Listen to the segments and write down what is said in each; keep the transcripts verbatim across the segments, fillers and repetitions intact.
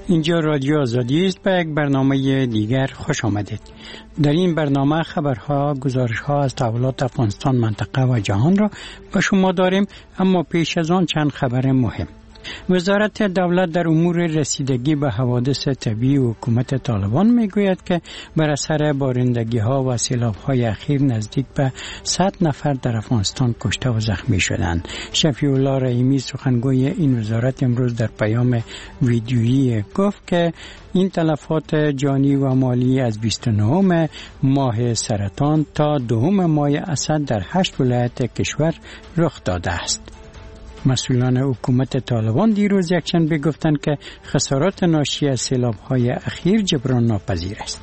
اینجا رادیو آزادی است. به یک برنامه دیگر خوش آمدید. در این برنامه خبرها، گزارش‌ها از تحولات افغانستان، منطقه و جهان را به شما داریم، اما پیش از آن چند خبر مهم. وزارت دولت در امور رسیدگی به حوادث طبیعی و حکومت طالبان میگوید که بر اثر بارندگی‌ها و سیلاب‌های اخیر نزدیک به صد نفر در افغانستان کشته و زخمی شدند. شفیع الله رحیمی سخنگوی این وزارت امروز در پیام ویدیویی گفت که این تلفات جانی و مالی از بیست و نهم ماه سرطان تا دوم ماه اسد در هشت ولایت کشور رخ داده است. مسئولان حکومت طالبان دیروز یکشنبه گفتند که خسارات ناشی از سیلاب‌های اخیر جبران ناپذیر است.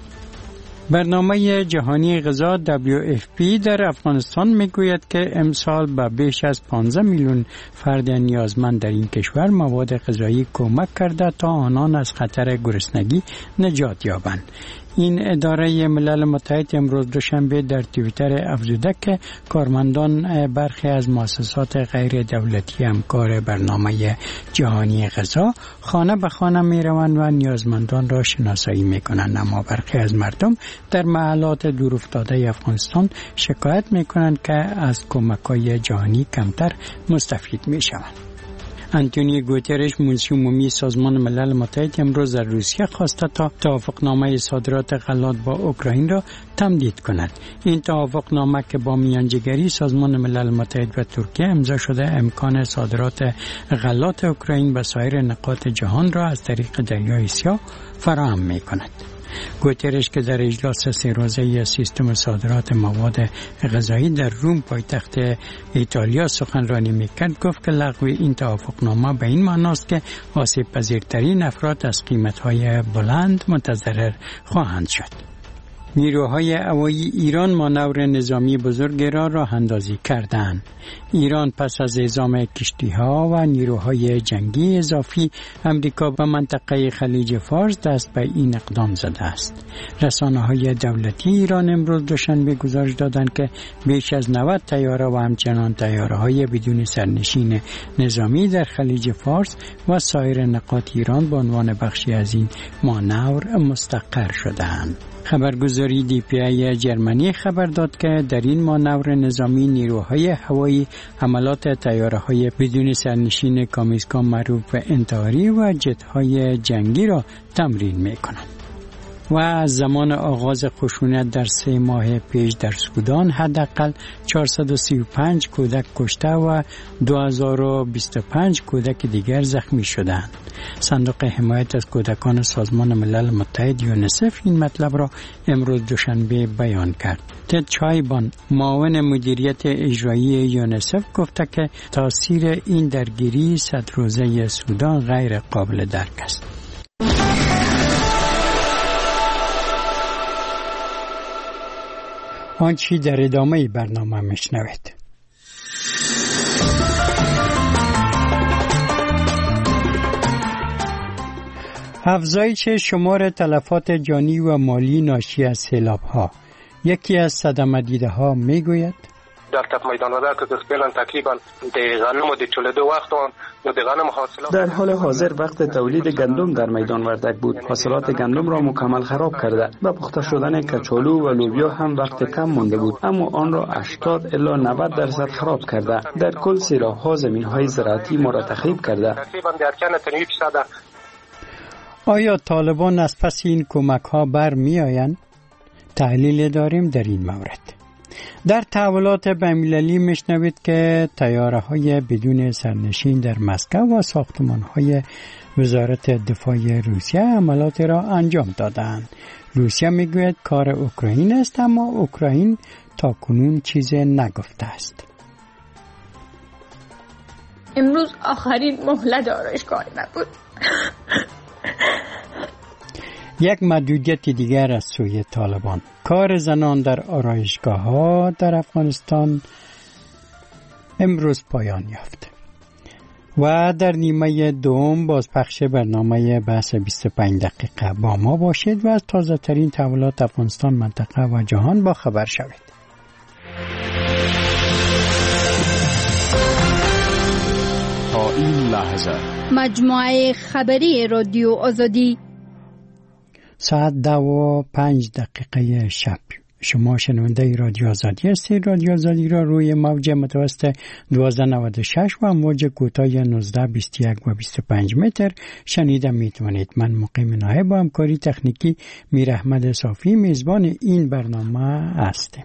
برنامه جهانی غذا دبلیو اف پی در افغانستان میگوید که امسال به بیش از پانزده میلیون فرد نیازمند در این کشور مواد غذایی کمک کرده تا آنان از خطر گرسنگی نجات یابند. این اداره ملل متحد امروز دوشنبه در توییتر افزوده که کارمندان برخی از مؤسسات غیر دولتی همکار برنامه جهانی غذا خانه به خانه می روند و نیازمندان را شناسایی می کنند، اما برخی از مردم در محلات دورافتاده افغانستان شکایت می کنند که از کمک‌های جهانی کمتر مستفید می شوند. انتونیو گوترش منشی عمومی سازمان ملل متحد امروز در روسیه خواسته تا توافقنامه صادرات غلات با اوکراین را تمدید کند. این توافقنامه که با میانجیگری سازمان ملل متحد و ترکیه امضا شده امکان صادرات غلات اوکراین به سایر نقاط جهان را از طریق دریای سیاه فراهم می کند. گوترش که در اجلاس سه روزه سیستم صادرات مواد غذایی در روم پایتخت ایتالیا سخنرانی میکرد گفت که لغو این توافقنامه به این معناست که آسیب پذیرترین افراد از قیمت‌های بلند متضرر خواهند شد. نیروهای هوایی ایران مانور نظامی بزرگ را راه اندازی کردند. ایران پس از اعزام کشتی‌ها و نیروهای جنگی اضافی امریکا به منطقه خلیج فارس دست به این اقدام زده است. رسانه‌های دولتی ایران امروز دوشنبه گزارش دادند که بیش از نود طیاره و همچنان طیاره‌های بدون سرنشین نظامی در خلیج فارس و سایر نقاط ایران به عنوان بخشی از این مانور مستقر شده‌اند. خبرگزاری دی پی ای جرمنی خبر داد که در این مانور نظامی نیروهای هوایی حملات طیاره‌های بدون سرنشین کامیسکا معروف به انتحاری و جت‌های جنگی را تمرین می‌کنند. و از زمان آغاز خشونت در سه ماه پیش در سودان حداقل چهارصد و سی و پنج کودک کشته و دو هزار و بیست و پنج کودک دیگر زخمی شدند. صندوق حمایت از کودکان سازمان ملل متحد یونیسف این مطلب را امروز دوشنبه بیان کرد. تد چایبان معاون مدیریت اجرایی یونیسف گفته که تاثیر این درگیری صد روزه سودان غیر قابل درک است. آنچه در ادامه برنامه میشنوید. افزایش شمار تلفات جانی و مالی ناشی از سیلاب‌ها. یکی از صدمه دیده ها میگوید در تپ میدان ودا که فعلا تقریبا د غنم د چولدو وخت و د غنم حاصلات در حال حاضر وقت تولید گندم در میدان وردک بود. حاصلات گندم را مکمل خراب کرده و پخته شدن کچالو و لوبیا هم وقت کم مانده بود، اما آن را هشتاد الی نود درصد خراب کرده. در کل سیلاب‌ها زمین‌های زراعتی ما را تخریب کرده. تقریبا در کن تنویب شده. آیا طالبان از پس این کمک‌ها برمی‌آیند؟ تحلیل داریم در این مورد. در تحولات بین‌المللی میشنوید که طیاره‌های بدون سرنشین در مسکو و ساختمان‌های وزارت دفاع روسیه عملیات را انجام دادند. روسیه میگوید کار اوکراین است، اما اوکراین تاکنون چیزی نگفته است. امروز آخرین مهلت آرایشگاه نبود. یک محدودیت دیگر از سوی طالبان. کار زنان در آرایشگاه‌ها در افغانستان امروز پایان یافت. و در نیمه دوم بازپخش برنامه بحث بیست و پنج دقیقه با ما باشید و از تازه ترین تحولات افغانستان، منطقه و جهان با خبر شوید. تا این لحظه مجموعه خبری رادیو آزادی ساعت دو و پنج دقیقه شب. شما شنونده رادیو آزادی هستید. رادیو آزادی را روی موج متوسط دوازده نود و شش و موج کوتاه نوزده بیست و یک و بیست و پنج متر شنیده میتونید. من مقیم ناهی با همکاری تکنیکی میر احمد صافی میزبان این برنامه هستیم.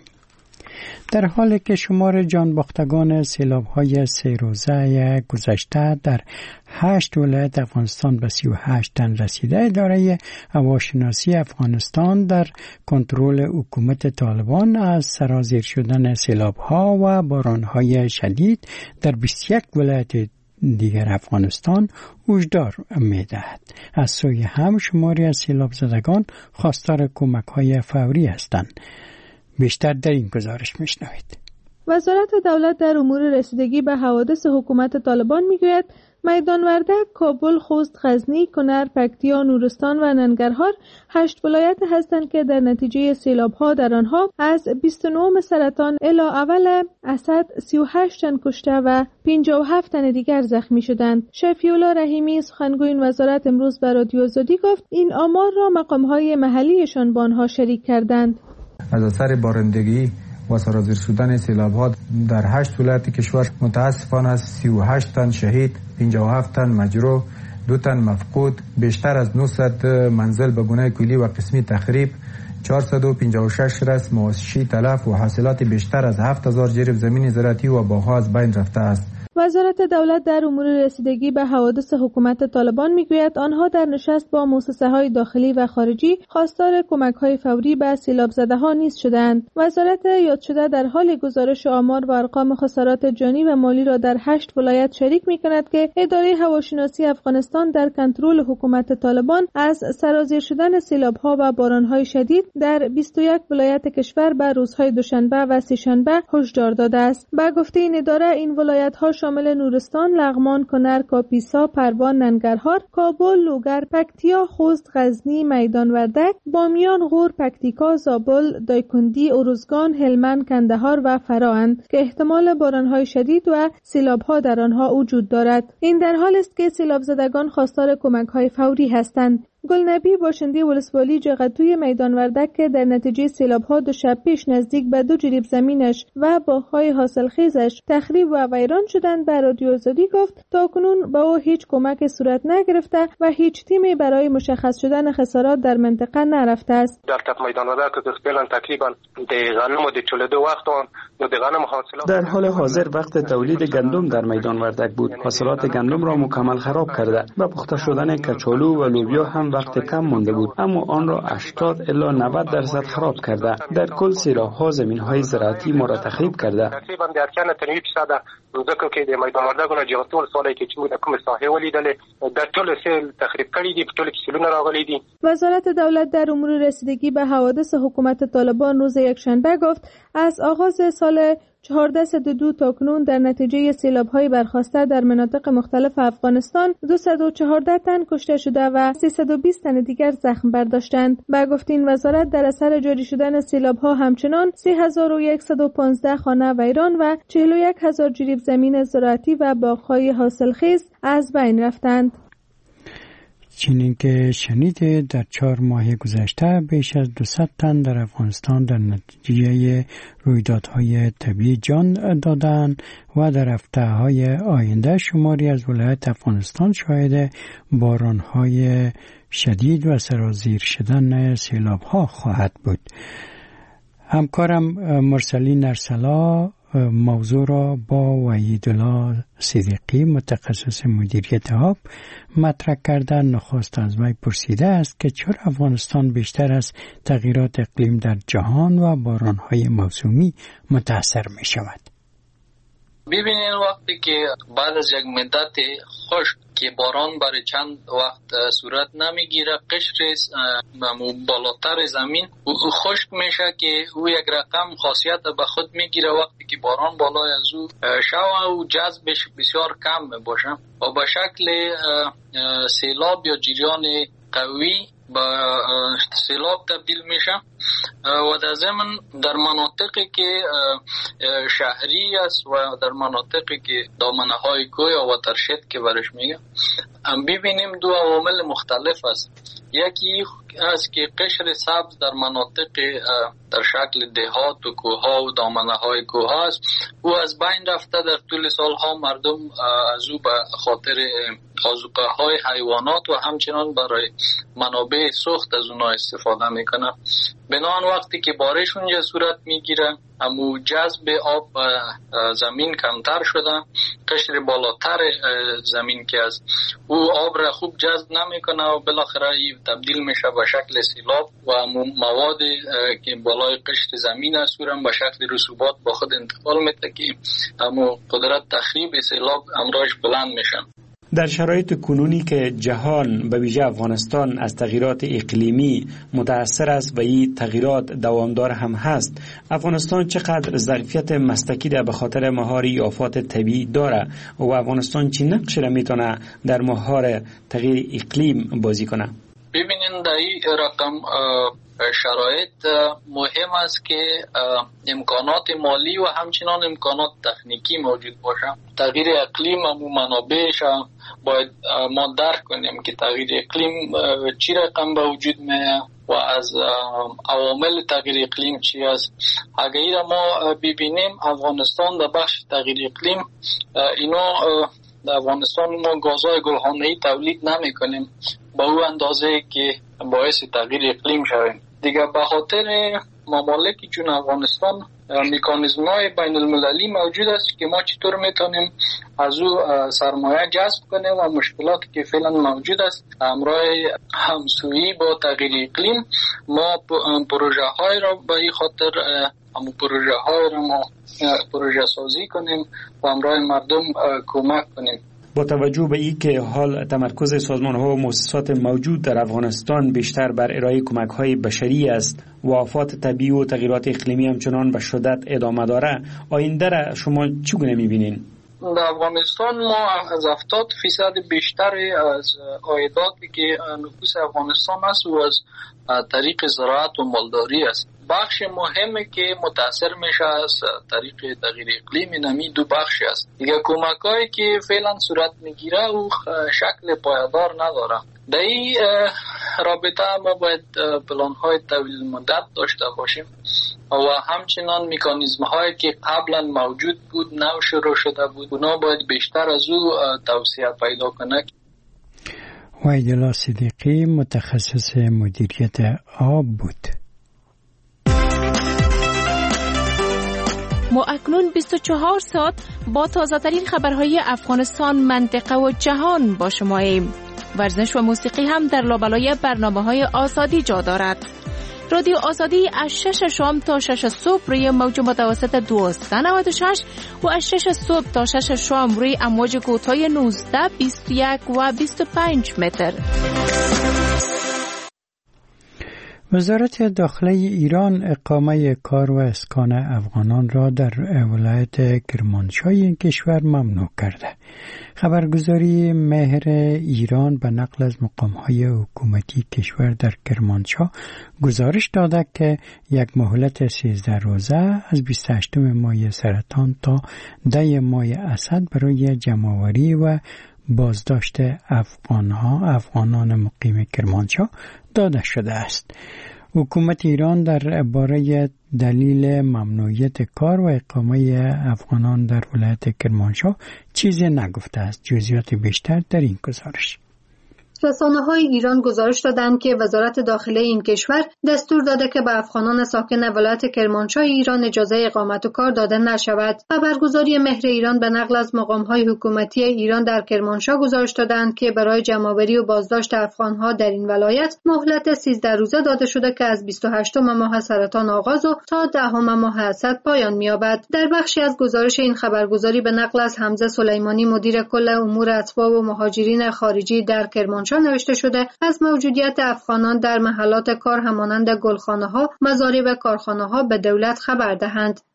در حالی که شمار جانباختگان سیلاب‌های سه روزه گذشته در هشت ولایت افغانستان به سی و هشت تن رسیده، اداره هواشناسی افغانستان در کنترل حکومت طالبان از سرازیر شدن سیلاب‌ها و باران‌های شدید در بیست و یک ولایت دیگر افغانستان هشدار می‌دهد. از سوی هم شماری از سیلاب زدگان خواستار کمک‌های فوری هستند. بیشتر در این گزارش میشنوید. وزارت دولت در امور رسیدگی به حوادث حکومت طالبان میگوید میدان وردک، کابل، خوست، غزنی، کنر، پکتیا، نورستان و ننگرهار هشت ولایت هستند که در نتیجه سیلاب‌ها در آنها از بیست و نه سرطان الی اول اسد سی و هشت تن کشته و پنجاه و هفت تن دیگر زخمی شدند. شفیع‌الله رحیمی سخنگوی این وزارت امروز به رادیو آزادی گفت این آمار را مقام‌های محلیشان با آنها شریک کردند. از اثر بارندگی و سرازیر شدن سیلاب‌ها در هشت ولایت کشور متاسفانه سی و هشت تن شهید، پنجاه و هفت تن مجروح، دو تن مفقود، بیشتر از نهصد منزل به گونه کلی و قسمی تخریب، چهارصد و پنجاه و شش رس مواشی تلف و حاصلات بیشتر از هفت هزار جریب زمین زراعتی و باغ‌ها از بین رفته است. وزارت دولت در امور رسیدگی به حوادث حکومت طالبان میگوید آنها در نشست با مؤسسه‌های داخلی و خارجی خواستار کمک‌های فوری به سیلاب زده‌ها نیز شدند. وزارت یاد شده در حال گزارش آمار و ارقام خسارات جانی و مالی را در هشت ولایت شریک می‌کند که اداره هواشناسی افغانستان در کنترل حکومت طالبان از سرازیر شدن سیلاب‌ها و باران‌های شدید در بیست و یک ولایت کشور به روزهای دوشنبه و سه‌شنبه هشدار داده است. با گفته این اداره این ولایت‌ها شامل نورستان، لغمان، کنر، کاپیسا، پروان، ننگرهار، کابل، لوگر، پکتیا، خوست، غزنی، میدان وردک، بامیان، غور، پکتیکا، زابل، دایکندی، ارزگان، هلمند، کندهار و فرااند که احتمال باران‌های شدید و سیلاب‌ها در آنها وجود دارد. این در حال است که سیلاب زدگان خواستار کمک‌های فوری هستند. گلنبی باشنده ولسوالی جغتوی میدان وردک که در نتیجه سیلاب‌ها دو شب پیش نزدیک به دو جریب زمینش و باغ‌های حاصلخیزش تخریب و ویران شدند به رادیو آزادی گفت تاکنون به او هیچ کمک صورت نگرفته و هیچ تیمی برای مشخص شدن خسارات در منطقه نرفته است. در تپ میدان وردک که فعلا تقریبا د غنم د چلده وقت آن د غنم حاصلات در حال حاضر وقت تولید گندم در میدان وردک بود. حاصلات گندم را مکمل خراب کرده و پخته شدن کچالو و لوبیا هم وقت کم مانده بود، اما آن را هشتاد الی نود درصد خراب کرده. در کل سیلاب‌ها زمین‌های زراعتی ما را تخریب کرده. تقریبا در کنه تنوی پیصد ځکه کې د میدان وردک نه جوړول سوالای کې چې کوم ساحه ولیدل در ټول سیل تخریب کړي دي، ټول سیلونه راغلي دي. وزارت دولت در امور رسیدگی به حوادث حکومت طالبان روز یکشنبه گفت از آغاز سال چهارده صد و دو تا کنون در نتیجه سیلاب‌های برخاسته در مناطق مختلف افغانستان دویست و چهارده تن کشته شده و سیصد و بیست تن دیگر زخم برداشتند. با گفته این وزارت در اثر جاری شدن سیلاب‌ها همچنان سه هزار و صد و پانزده خانه ویران و چهل و یک هزار جریب زمین زراعتی و باغ‌های حاصلخیز از بین رفتند. چنین که شنیده در چهار ماه گذشته بیش از دویست تن در افغانستان در نتیجه رویدادهای طبیعی جان دادند و در هفته‌های آینده شماری از ولایت افغانستان شاهد بارانهای شدید و سرازیر شدن سیلاب‌ها خواهد بود. همکارم مرسلین ارسلا موضوع را با وحیدالله صدیقی متخصص مدیریت آب مطرح کرده. نخست از وی پرسیده است که چرا افغانستان بیشتر از تغییرات اقلیم در جهان و بارانهای موسمی متاثر می شود؟ ببینید وقتی که بعد از یک مدت خشک که باران برای چند وقت صورت نمیگیره، قشر بالاتر زمین خشک میشه که او یک رقم خاصیت به خود میگیره. وقتی که باران بالای از او شوه و جذبش بسیار کم باشه و به شکل سیلاب یا جریان قوی به سیلاب تبدیل میشه و در ضمن در مناطقی که شهری است و در مناطقی که دامنه های کوه یا واترشد که برش میگه ببینیم دو عوامل مختلف است. یکی است که قشر سبز در مناطق در شکل دهات و کوها و دامنه های کوه است، او از بین رفته. در طول سالها مردم از او به خاطر آذوقه های حیوانات و همچنان برای منابع سوخت از اونها استفاده میکنه. بنابراین وقتی که بارش اونجا صورت میگیره امو جذب آب زمین کمتر شده، قشر بالاتر زمین که است او آب را خوب جذب نمیکنه و بالاخره تبدیل میشه به شکل سیلاب و مواد که بالای قشر زمین است او را به شکل رسوبات با خود انتقال میده که امو قدرت تخریب سیلاب امراش بلند میشن. در شرایط کنونی که جهان به ویژه افغانستان از تغییرات اقلیمی متأثر است و این تغییرات دوامدار هم هست، افغانستان چقدر ظرفیت مسلکی را به خاطر مهار آفات طبیعی داره و افغانستان چه نقشی را میتونه در مهار تغییر اقلیم بازی کنه؟ ببینید در این رقم شرایط مهم است که امکانات مالی و همچنان امکانات تکنیکی موجود باشه. تغییر اقلیم و منابعش باید ما درک کنیم که تغییر اقلیم چی رقم به وجود میاد و از عوامل تغییر اقلیم چی است. اگر ما ببینیم افغانستان در بخش تغییر اقلیم اینا در افغانستان ما گازهای گلخانه‌ای تولید نمی کنیم با او اندازه که باعث تغییر اقلیم شویم. دیگه به خاطر ممالکی چون افغانستان مکانیزم های بین المللی موجود است که ما چطور میتونیم از او سرمایه جذب کنیم و مشکلاتی که فعلا موجود است همراه همسویی با تغییر اقلیم ما پروژه های را به این خاطر همون پروژه های را ما پروژه سازی کنیم و همراه مردم کمک کنیم. با توجه به این که حال تمرکز سازمان ها و مؤسسات موجود در افغانستان بیشتر بر ارائه کمک های بشری است و آفات طبیعی و تغییرات اقلیمی همچنان به شدت ادامه داره، آینده را شما چگونه می‌بینید؟ در افغانستان ما از هفتاد فیصد بیشتر از عایداتی که نفوس افغانستان است و از طریق زراعت و مالداری است. بخش مهمی که متاثر میشه از طریق تغییر اقلیمی نمی دو بخش است. دیگه کمکایی که فعلا صورت میگیره و شکل پایدار نداره. در این رابطه ما باید پلان‌های طویل مدت داشته باشیم و همچنان مکانیزم هایی که قبلا موجود بود نو شروع شده بود اونا باید بیشتر از او توسعه پیدا کنه. وحیدالله صدیقی متخصص مدیریت آب بود. ما اکنون بیست و چهار ساعت با تازه‌ترین خبرهای افغانستان، منطقه و جهان با شماییم. ورزش و موسیقی هم در لابلای برنامه‌های آزادی جا دارد. رادیو آزادی از شش شام تا شش صبح روی موج متوسط دویست و نود و شش و از شش صبح تا شش شام روی امواج کوتاه نوزده، بیست و یک و بیست و پنج متر. وزارت داخله ایران اقامه کار و اسکان افغانان را در ولایت کرمانشاه این کشور ممنوع کرده. خبرگزاری مهر ایران به نقل از مقام‌های حکومتی کشور در کرمانشاه گزارش داده که یک مهلت سیزده روزه از بیست و هشتم ماه سرطان تا ده ماه اسد برای جمع‌آوری و بازداشت افغانها افغانان مقیم کرمانشاه داده شده است. حکومت ایران در باره دلیل ممنوعیت کار و اقامه افغانان در ولایت کرمانشاه چیزی نگفته است. جزئیات بیشتر در این گزارش. رسانه‌های ایران گزارش دادند که وزارت داخله این کشور دستور داده که به افغانان ساکن ولایت کرمانشاه ایران اجازه اقامت و کار داده نشود. خبرگزاری مهر ایران به نقل از مقام‌های حکومتی ایران در کرمانشاه گزارش دادند که برای جمع‌آوری و بازداشت افغان‌ها در این ولایت مهلت سیزده روزه داده شده که از بیست و هشتم ماه سرطان آغاز و تا دهم ماه اسد پایان می‌یابد. در بخشی از گزارش این خبرگزاری به نقل از حمزه سلیمانی مدیر کل امور اتباع و مهاجرین خارجی در کرمانشاه نوشته شده از موجودیت افغانان در محلات کار همانند گلخانه‌ها، مزارع و کارخانه‌ها به دولت خبر دهند.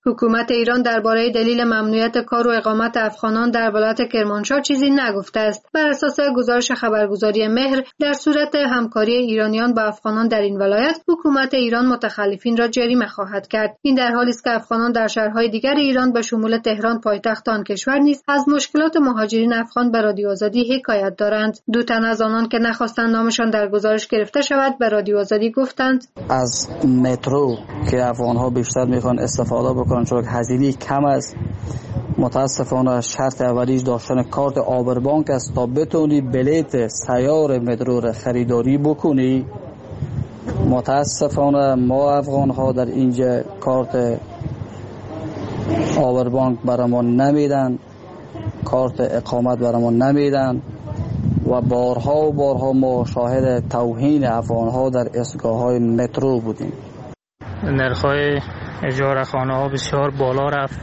حکومت ایران درباره دلیل ممنوعیت کار و اقامت افغانان در ولایت کرمانشاه چیزی نگفته است. بر اساس گزارش خبرگزاری مهر، در صورت همکاری ایرانیان با افغانان در این ولایت، حکومت ایران متخلفین را جریمه خواهد کرد. این در حالی است که افغانان در شهرهای دیگر ایران به شمول تهران پایتخت آن کشور نیز از مشکلات مهاجرین افغان به رادیو آزادی حکایت دارند. دو تن از آنان که نخواستند نامشان در گزارش گرفته شود به رادیو آزادی گفتند از مترو که افغان‌ها بیشتر میخوان استفاده بکنن چون هزینه کم است، متاسفانه شرط اولیش داشتن کارت آبربانک است تا بتونی بلیت سیار مترو را خریداری بکنی. متاسفانه ما افغان ها در اینجا کارت آبربانک برامون نمیدن، کارت اقامت برامون نمیدن و بارها و بارها ما شاهد توهین افغان ها در ایستگاه های مترو بودیم. نرخ‌های اجاره خانه ها بسیار بالا رفت.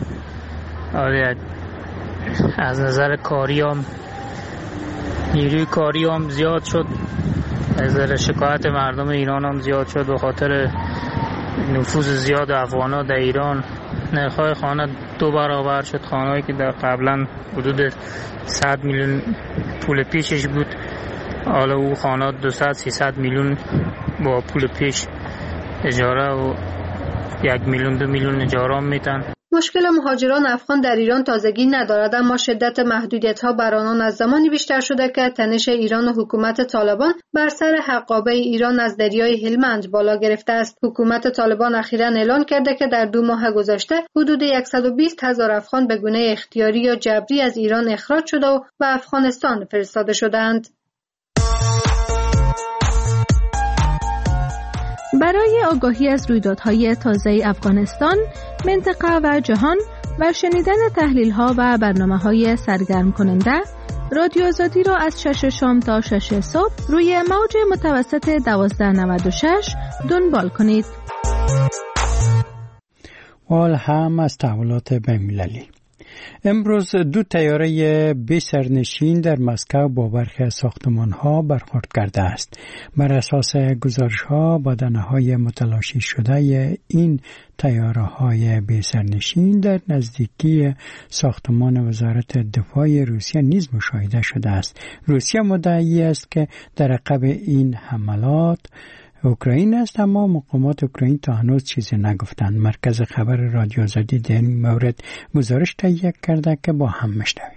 از نظر کاری هم نیروی کاری هم زیاد شد، از نظر شکایت مردم ایران هم زیاد شد به خاطر نفوذ زیاد افغان‌ها در ایران. نرخ‌های خانه دو برابر شد. خانه‌ای که در قبلا حدود صد میلیون پول پیشش بود، حالا او خانه دویست سیصد میلیون با پول پیش اجاره و یک میلیون دو میلیون اجاره هم میتن. مشکل مهاجران افغان در ایران تازگی ندارد، اما شدت محدودیت‌ها بر آنان از زمانی بیشتر شده که تنش ایران و حکومت طالبان بر سر حقابه ایران از دریای هلمند بالا گرفته است. حکومت طالبان اخیراً اعلان کرده که در دو ماه گذشته حدود صد و بیست هزار افغان به گونه اختیاری یا جبری از ایران اخراج شده و به افغانستان فرستاده شدند. برای آگاهی از رویدادهای تازه افغانستان، منطقه و جهان و شنیدن تحلیل‌ها و برنامه‌های سرگرم کننده، رادیو آزادی را از شش شام تا شش صبح روی موج متوسط دوازده نود و شش دنبال کنید. وال هم از تحولات بین‌المللی. امروز دو طیاره بی سرنشین در مسکو با برخی از ساختمان‌ها برخورد کرده است. بر اساس گزارش‌ها بدنه‌های متلاشی شده این طیاره‌های بی سرنشین در نزدیکی ساختمان وزارت دفاع روسیه نیز مشاهده شده است. روسیه مدعی است که در عقب این حملات اوکراین است، اما مقامات اوکراین تا هنوز چیزی نگفتند. مرکز خبر رادیو آزادی در این مورد گزارش تهیه کرده که با هم میشنویم.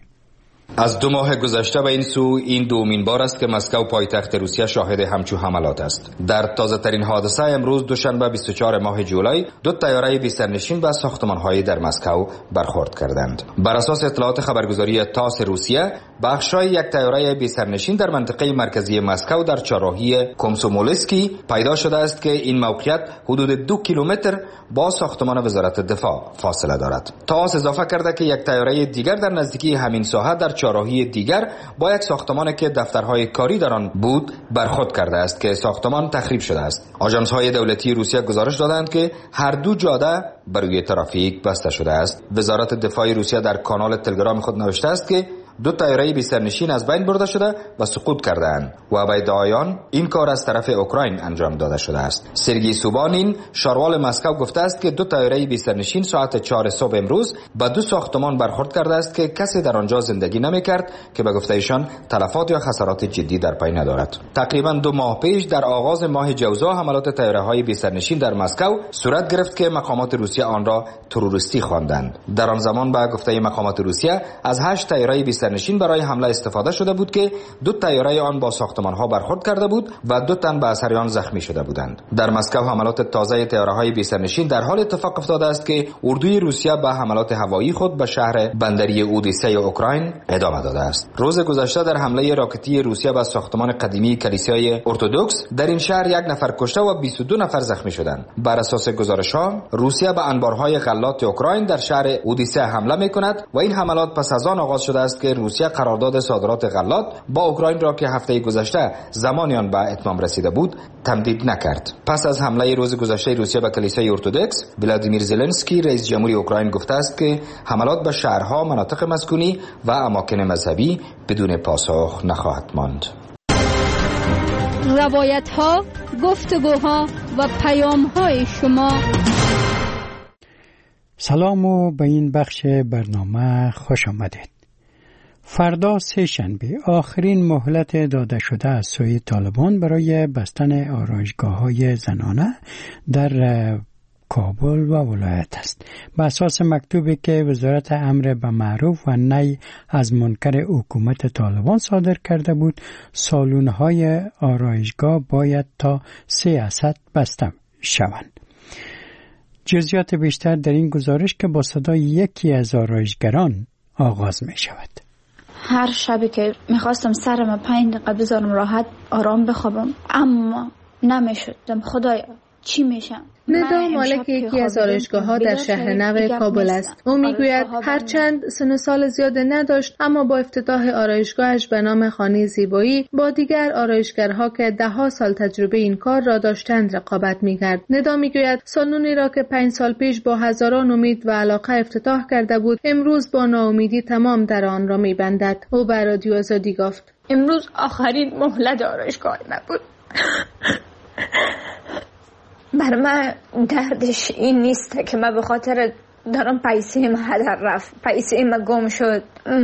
از دو ماه گذشته به این سو این دومین بار است که مسکو پایتخت روسیه شاهد همچو حملات است. در تازه ترین حادثه امروز دوشنبه بیست و چهارم ماه جولای دو طیاره بی سرنشین به ساختمان‌های در مسکو برخورد کردند. بر اساس اطلاعات خبرگزاری تاس روسیه، بخشای یک طیاره بی سرنشین در منطقه مرکزی مسکو در چهارراهی کومسومولسکی پیدا شده است که این موقعیت حدود دو کیلومتر با ساختمان وزارت دفاع فاصله دارد. تاس اضافه کرده که یک طیاره دیگر در نزدیکی همین ساحه در چهارراهی دیگر با یک ساختمان که دفترهای کاری در آن بود برخورد کرده است که ساختمان تخریب شده است. آژانس‌های دولتی روسیه گزارش دادند که هر دو جاده بر روی ترافیک بسته شده است. وزارت دفاع روسیه در کانال تلگرام خود نوشته است که دو طیاره بی سرنشین از بین برده شده و سقوط کرده‌اند و به ادعایان این کار از طرف اوکراین انجام داده شده است. سرگئی سوبانین شاروال مسکو گفته است که دو طیاره بی سرنشین ساعت چهار صبح امروز به دو ساختمان برخورد کرده است که کسی در آنجا زندگی نمی‌کرد که به گفته ایشان تلفات یا خسارات جدی در پی ندارد. تقریبا دو ماه پیش در آغاز ماه جوزا حملات طیاره‌های بی سرنشین در مسکو صورت گرفت که مقامات روسیه آن را تروریستی خواندند. در آن زمان به گفته مقامات روسیه از هشت طیاره بی سرنشین برای حمله استفاده شده بود که دو طیاره آن با ساختمان‌ها برخورد کرده بود و دو تن به اثر آن زخمی شده بودند. در مسکو حملات تازه طیاره‌های بی سرنشین در حال اتفاق افتاده است که اردوی روسیه به حملات هوایی خود به شهر بندری اودیسه اوکراین ادامه داده است. روز گذشته در حمله راکتی روسیه به ساختمان قدیمی کلیسای ارتدوکس در این شهر یک نفر کشته و بیست و دو نفر زخمی شدند. بر اساس گزارش‌ها روسیه به انبارهای غلات اوکراین در شهر اودیسه حمله می‌کند و این حملات پس از آن آغاز شده است که روسیه قرارداد صادرات غلات با اوکراین را که هفته گذشته زمانی آن به اتمام رسیده بود تمدید نکرد. پس از حمله روز گذشته روسیه به کلیسای ارتدوکس، ولادیمیر زلنسکی رئیس جمهوری اوکراین گفته است که حملات به شهرها، مناطق مسکونی و اماکن مذهبی بدون پاسخ نخواهد ماند. روایت‌ها، گفتگوها و پیام‌های شما. سلام و به این بخش برنامه خوش آمدید. فردا سه شنبه آخرین مهلت داده شده از سوی طالبان برای بستن آرایشگاه‌های زنانه در کابل و ولایت است. به اساس مکتوبی که وزارت امر به معروف و نهی از منکر حکومت طالبان صادر کرده بود، سالن‌های آرایشگاه باید تا سه درصد بسته شوند. جزئیات بیشتر در این گزارش که با صدای یکی از آرایشگران آغاز می شود. هر شبی که میخواستم سرم پنج دقیقه بذارم راحت آرام بخوابم، اما نمیشدم. خدایا چی میشم؟ ندا مالک یکی از آرایشگاه‌ها در شهر نو کابل است. او میگوید هرچند سن سال زیاد نداشت، اما با افتتاح آرایشگاهش به نام خانه زیبایی با دیگر آرایشگرها که ده ها سال تجربه این کار را داشتند رقابت می‌کرد. ندا میگوید سالنی را که پنج سال پیش با هزاران امید و علاقه افتتاح کرده بود، امروز با ناامیدی تمام در آن را می‌بندد. او به رادیو آزادی گفت: امروز آخرین مهلت آرایشگاه نبود. بر من دردش این نیست که من به خاطر دارم پیسه ما هدر رفت، پیسه ما گم شد،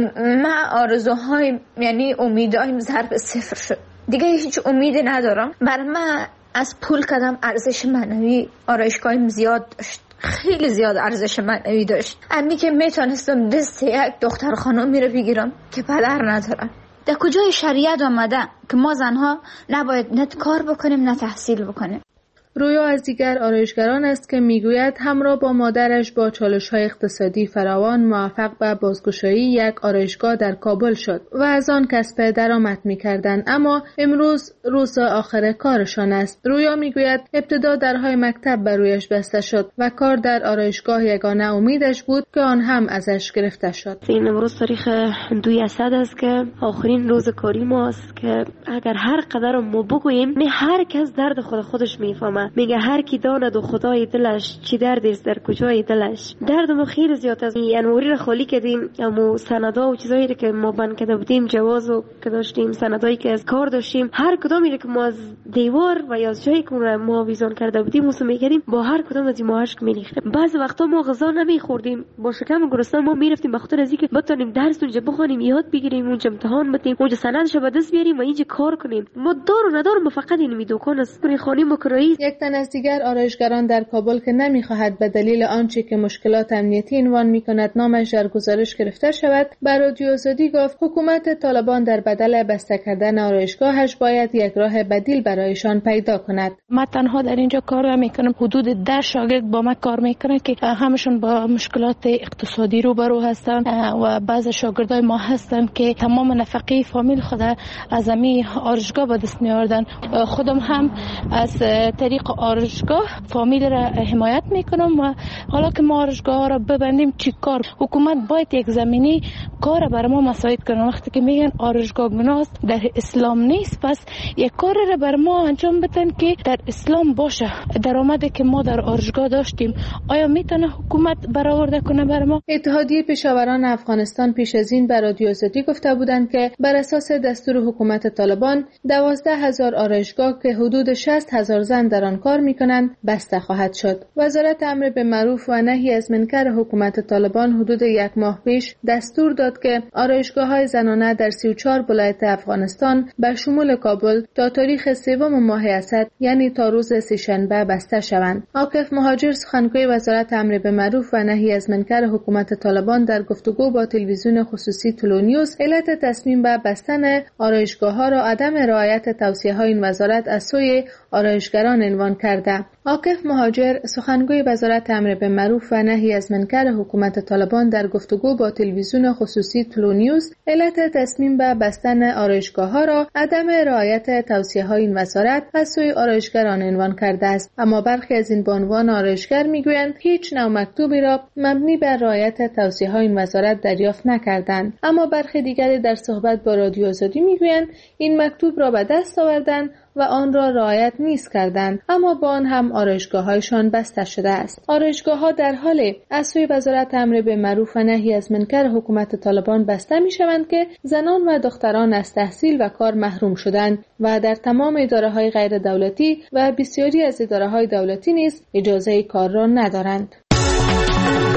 من آرزوهای یعنی امیدهایم ضرب صفر شد، دیگه هیچ امیدی ندارم. بر من از پول کدام ارزش معنوی آرایشگاهیم زیاد داشت، خیلی زیاد ارزش معنوی داشت. امی که میتونستم دست یک دختر خانمی رو بگیرم که پدر ندارم. در کجای شریعت آمده که ما زنها نباید نه کار بکنیم نه تحصیل بکنیم؟ رویا از دیگر آرایشگران است که میگوید همراه با مادرش با چالش‌های اقتصادی فراوان موفق به بازگشایی یک آرایشگاه در کابل شد و از آن کسب درآمد می‌کردند، اما امروز روز آخر کارشان است. رویا میگوید ابتدا درهای مکتب بر رویش بسته شد و کار در آرایشگاه یگانه امیدش بود که آن هم ازش گرفته شد. این امروز تاریخ دوی اسد است که آخرین روز کاری ماست که اگر هر قدر ما بگوییم نه هر کس درد خود خودش میفهمه. میگه هر کی داند و خدای دلش چی دردی است در کجای دلش. درد ما خیلی زیاد است. انوری را خالی کردیم، اما سندا و چیزایی که ما بند کرده بودیم، جوازو که داشتیم، سندایی که از کار داشتیم، هر کدامی که ما از دیوار و یا از جایی که ما ویزان کرده بودیم موسم میکردیم، با هر کدام از ما اشک میریختیم. بعضی وقتا ما غذا نمیخوردیم، با شکم گرسنه ما میرفتیم به خاطر از اینکه بتونیم درس اونجا بخونیم، یاد بگیریم، اونجا امتحان بدیم، اونجا سندش به دست بیاریم و اینجا کار کنیم. ما دار و ندار فقط این می دکان است خانی مکرایی. یک تن از دیگر آرایشگران در کابل که نمیخواهد به دلیل آنچه که مشکلات امنیتی عنوان میکند نامش در گزارش گرفته شود، بر رادیو آزادی گفت حکومت طالبان در بدل بسته کردن آرایشگاهش باید یک راه بدیل برایشان پیدا کند. من تنها در اینجا کار میکنم، حدود ده شاگرد با من کار میکنن که همشون با مشکلات اقتصادی روبرو هستن و بعض شاگردای ما هستن که تمام نفقه فامیل خود از امی آرایشگاه به دست میآوردن. خودم هم از طریق آرایشگاه فامیل را حمایت میکنم و حالا که ما آرایشگاه را ببندیم چی کار؟ حکومت باید یک زمینی کار برای ما مساعد کنه. وقتی که میگن آرایشگاه گناه است، در اسلام نیست، پس یک کار را برای ما انجام بدن که در اسلام باشه. درآمدی که ما در آرایشگاه داشتیم آیا میتونه حکومت برآورده کنه برای ما؟ اتحادیه پیشاوران افغانستان پیش از این بر رادیو آزادی گفته بودند که بر اساس دستور حکومت طالبان دوازده هزار آرایشگاه که حدود شصت هزار زن در آن کار میکنند بسته خواهد شد. وزارت امر به معروف و نهی از منکر حکومت طالبان حدود یک ماه پیش دستور داد که آرایشگاه‌های زنانه در سی و چهار ولایت افغانستان به شمول کابل تا تاریخ سوم ماه اسد یعنی تا روز سه‌شنبه بسته شوند. عاکف مهاجر سخنگوی وزارت امر به معروف و نهی از منکر حکومت طالبان در گفتگو با تلویزیون خصوصی تلو نیوز علت تصمیم به بستن آرایشگاه‌ها را عدم رعایت توصیه‌های این وزارت از سوی آرایشگران عنوان کرده. عاکف مهاجر سخنگوی وزارت امر به معروف و نهی از منکر حکومت طالبان در گفتگو با تلویزیون خصوصی تلو نیوز علت تصمیم به بستن آرایشگاه‌ها را عدم رعایت توصیه‌های این وزارت از سوی آرایشگران عنوان کرده است. اما برخی از این بانوان آرایشگر میگویند هیچ نوع مکتوبی را مبنی بر رعایت توصیه‌های این وزارت دریافت نکردند. اما برخی دیگری در صحبت با رادیو آزادی میگویند این مکتوب را به دست آوردند و آن را رعایت نیست کردند، اما با آن هم آرایشگاه‌هایشان بسته شده است. آرایشگاه‌ها در حال از سوی وزارت امر به معروف و نهی از منکر حکومت طالبان بسته می‌شوند که زنان و دختران از تحصیل و کار محروم شدند و در تمام اداره‌های غیر دولتی و بسیاری از اداره‌های دولتی نیز اجازه کار را ندارند.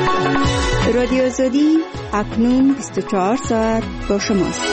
رادیو آزادی اکنون بیست و چهار ساعت با شماست.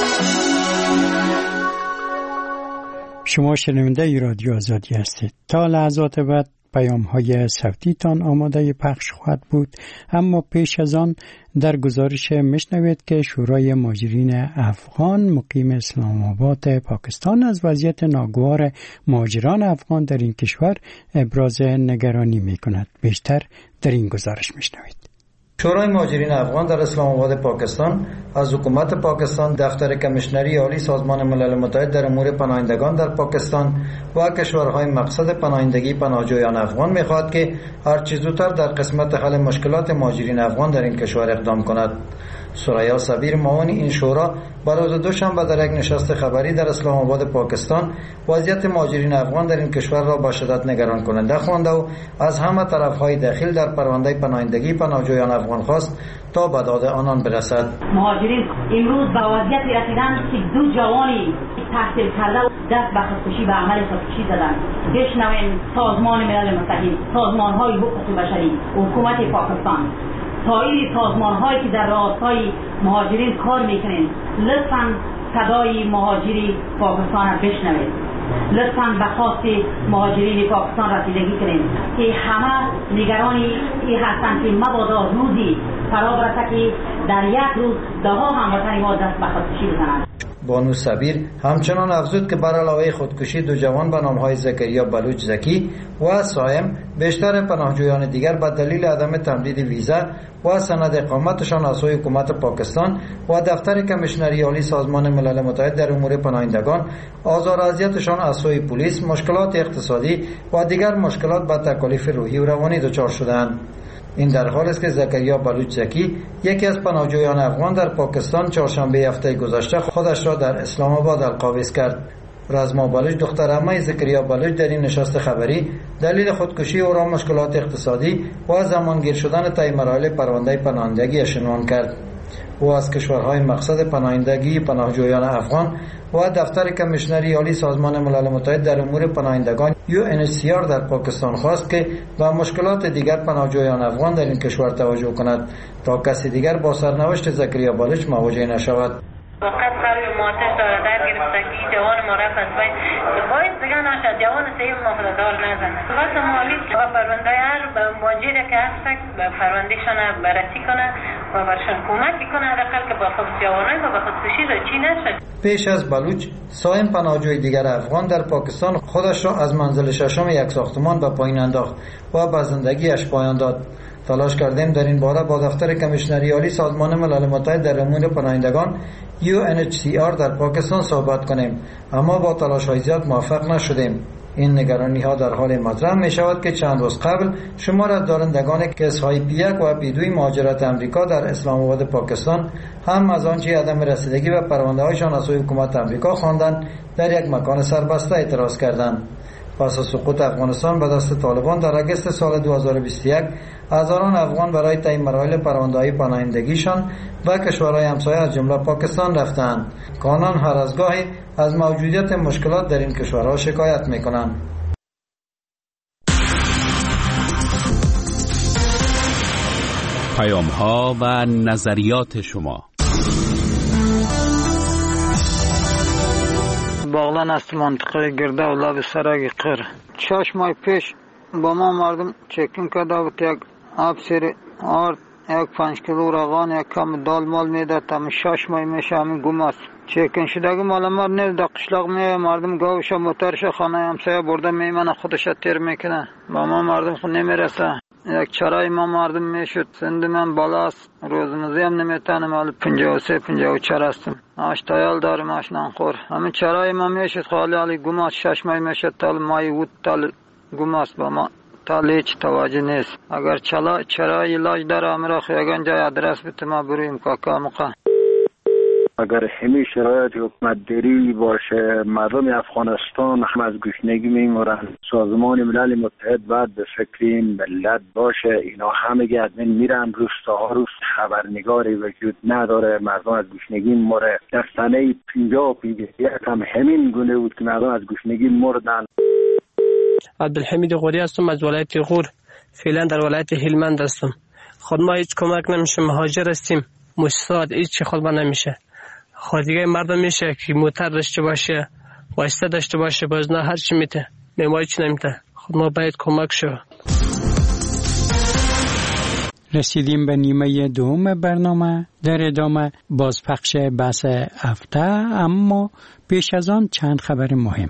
شما شنونده ای رادیو آزادی هستید. تا لحظات بعد پیام های صوتی تان آماده پخش خواهد بود، اما پیش از آن در گزارش میشنوید که شورای مهاجرین افغان مقیم اسلام آباد پاکستان از وضعیت ناگوار مهاجران افغان در این کشور ابراز نگرانی می کند. بیشتر در این گزارش میشنوید. شورای مهاجرین افغان در اسلام آباد پاکستان از حکومت پاکستان، دفتر کمیشنری عالی سازمان ملل متحد در امور پناهندگان در پاکستان و کشورهای مقصد پناهندگی پناهجویان افغان می‌خواهد که هر چه زودتر در قسمت حل مشکلات مهاجرین افغان در این کشور اقدام کند. ثریا صبیر معاون این شورا بر روز دوشنبه در یک نشست خبری در اسلام آباد پاکستان وضعیت مهاجرین افغان در این کشور را با شدت نگران کننده خوانده و از همه طرف‌های داخل در پرونده پناهندگی پناهجویان افغان خواست تا به داد آنان برسد. مهاجرین امروز به وضعیت رسیدند که دو جوانی تحصیل کرده و دست به خودکشی به عمل خودکشی زدند. بشنویم سازمان ملل متحد، سازمان‌های حقوق بشری، حکومت پاکستان، سایر سازمان‌هایی که در راستای مهاجرین کار می‌کنند، لطفاً صدای مهاجری پاکستان را بشنوید. لطفاً به خواست مهاجرین پاکستان رسیدگی کنید که همه نگرانی این هستند که مبادا روزی فرا برسد که در یک روز ده‌ها هموطن ما دست به خودکشی بزنند. بانو صبیر همچنان افزود که بر علاوه خودکشی دو جوان به نام‌های زکریا بلوچ زکی و سایم بیشتر پناهجویان دیگر به دلیل عدم تمدید ویزا و سند اقامتشان از سوی حکومت پاکستان و دفتر کمیشنری عالی سازمان ملل متحد در امور پناهندگان، آزار و اذیتشان از سوی پلیس، مشکلات اقتصادی و دیگر مشکلات با تکالیف روحی و روانی دچار شدند. این در حالی است که زکریا بلوچ زکی، یکی از پناهجویان افغان در پاکستان، چهارشنبه هفته گذشته خودش را در اسلام آباد القابض کرد. رزما بلوچ دختر عمه زکریا بلوچ در این نشست خبری دلیل خودکشی او را مشکلات اقتصادی و زمانگیر شدن طی مراحل پرونده پناهندگی عنوان کرد. او از کشورهای مقصد پناهندگی پناهجویان افغان و دفتر کمیشنری عالی سازمان ملل متحد در امور پناهندگان یو ان اچ سی آر در پاکستان خواست که به مشکلات دیگر پناهجویان افغان در این کشور توجه کند تا کسی دیگر با سرنوشت زکریا بلوچ مواجه نشود. وقت خواهی ماتش داره در گرفتگی جوان ما رفت از باید باید بگن آشد جوان سیب مخدار نزنه. وقت مالی که با پرونده هر به مواجهه که هستک به پروندهشان بررسی کنه و برشان کمکی کنه حداقل که با خود جوانای و با خودکشی را چی نشد. پیش از بلوچ، سایم پناهجوی دیگر افغان در پاکستان خودش را از منزل ششم یک ساختمان به پایین انداخت و به زندگیش پایان داد. تلاش کردیم در این باره با دفتر کمیشنری عالی سازمان ملل متحد در امور پناهندگان یو ان اچ سی آر در پاکستان صحبت کنیم، اما با تلاش‌های زیاد موفق نشدیم. این نگرانی‌ها در حال مطرح می شود که چند روز قبل شمار از دارندگان کیس‌های پی یک و پی دو مهاجرت امریکا در اسلام آباد پاکستان هم از آنچه عدم رسیدگی به پرونده‌هایشان از سوی حکومت امریکا خواندند در یک مکان سربسته اعتراض کردند. پس از سقوط افغانستان به دست طالبان در اگست سال دو هزار و بیست و یک، هزاران افغان برای طی مراحل پرونده‌های پناهندگیشان و کشورهای همسایه از جمله پاکستان رفتند که آنان هر از گاهی از موجودیت مشکلات در این کشورها شکایت می‌کنند. پیام‌ها و نظریات شما. باغلان است منطقه گرده و لب سرک قر. شش ماه پیش با ما مردم چکین کرده بود، یک آب سیر آرد، یک پنج کیلو روغن، یک کم دال مال میداد. تا شش ماه میشه همین گم است. چکین شدگی مال ما نیست. در قشلاق می مردم گاوش موترش خانه همسایه برده میمنه خودش تیر میکنه. با ما مردم خود نمیرسه. یک چرای ما مردم میشد. سند من بالاست، روزمزی هم نمیتانم. حالا پنجاه و سه پنجاه و چهار هستم. آشتایال دارم آشنان خور. همین چرای ما میشد خالی حالی گماست. شش ماه میشد تال مای بود تال گماست با ما. تال هیچ توجه نیست. اگر چلا چرای علاج داره امرا خیاگان جای آدرس بده ما برویم کاکا مقا. اگر همین شرایط حکومت داری باشه مردم افغانستان هم از گشنگی میمورن. سازمان ملل متحد باید به فکر این ملت باشه. اینا همه از من میرن روستاها روست خبرنگاری وجود نداره. مردم از گشنگی مره. در سنه پنجاه و پنجاه هم همین گونه بود که مردم از گشنگی مردن. عبدالحمید غوری هستم از ولایت غور. فعلا در ولایت هلمند هستم. خود ما هیچ کمک نمیشه، مهاجر هستیم، مستعد هیچ خود ما نمیشه. خود دیگه مردم میشه که موتر داشته باشه، واسطه داشته باشه، باز نه هر چی میته، ما هیچ نمیته. خود ما باید کمک شو. رسیدیم به نیمه دوم برنامه. در ادامه بازپخش بحث هفته، اما پیش از آن چند خبر مهم.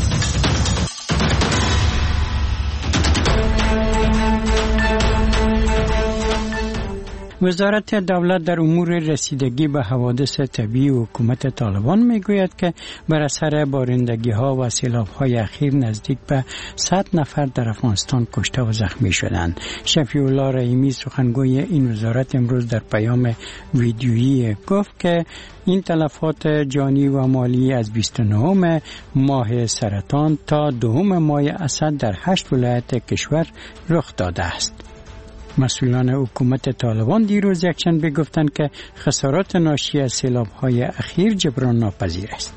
وزارت دولت در امور رسیدگی به حوادث طبیعی و حکومت طالبان میگوید که بر اثر بارندگی ها و سیلاب های اخیر نزدیک به صد نفر در افغانستان کشته و زخمی شدند. شفیع الله رحیمی سخنگوی این وزارت امروز در پیام ویدیویی گفت که این تلفات جانی و مالی از بیست و نهم ماه سرطان تا دوم ماه اسد در هشت ولایت کشور رخ داده است. مسئولان حکومت طالبان دیروز یکشنبه گفتند که خسارات ناشی از سیلاب‌های اخیر جبران ناپذیر است.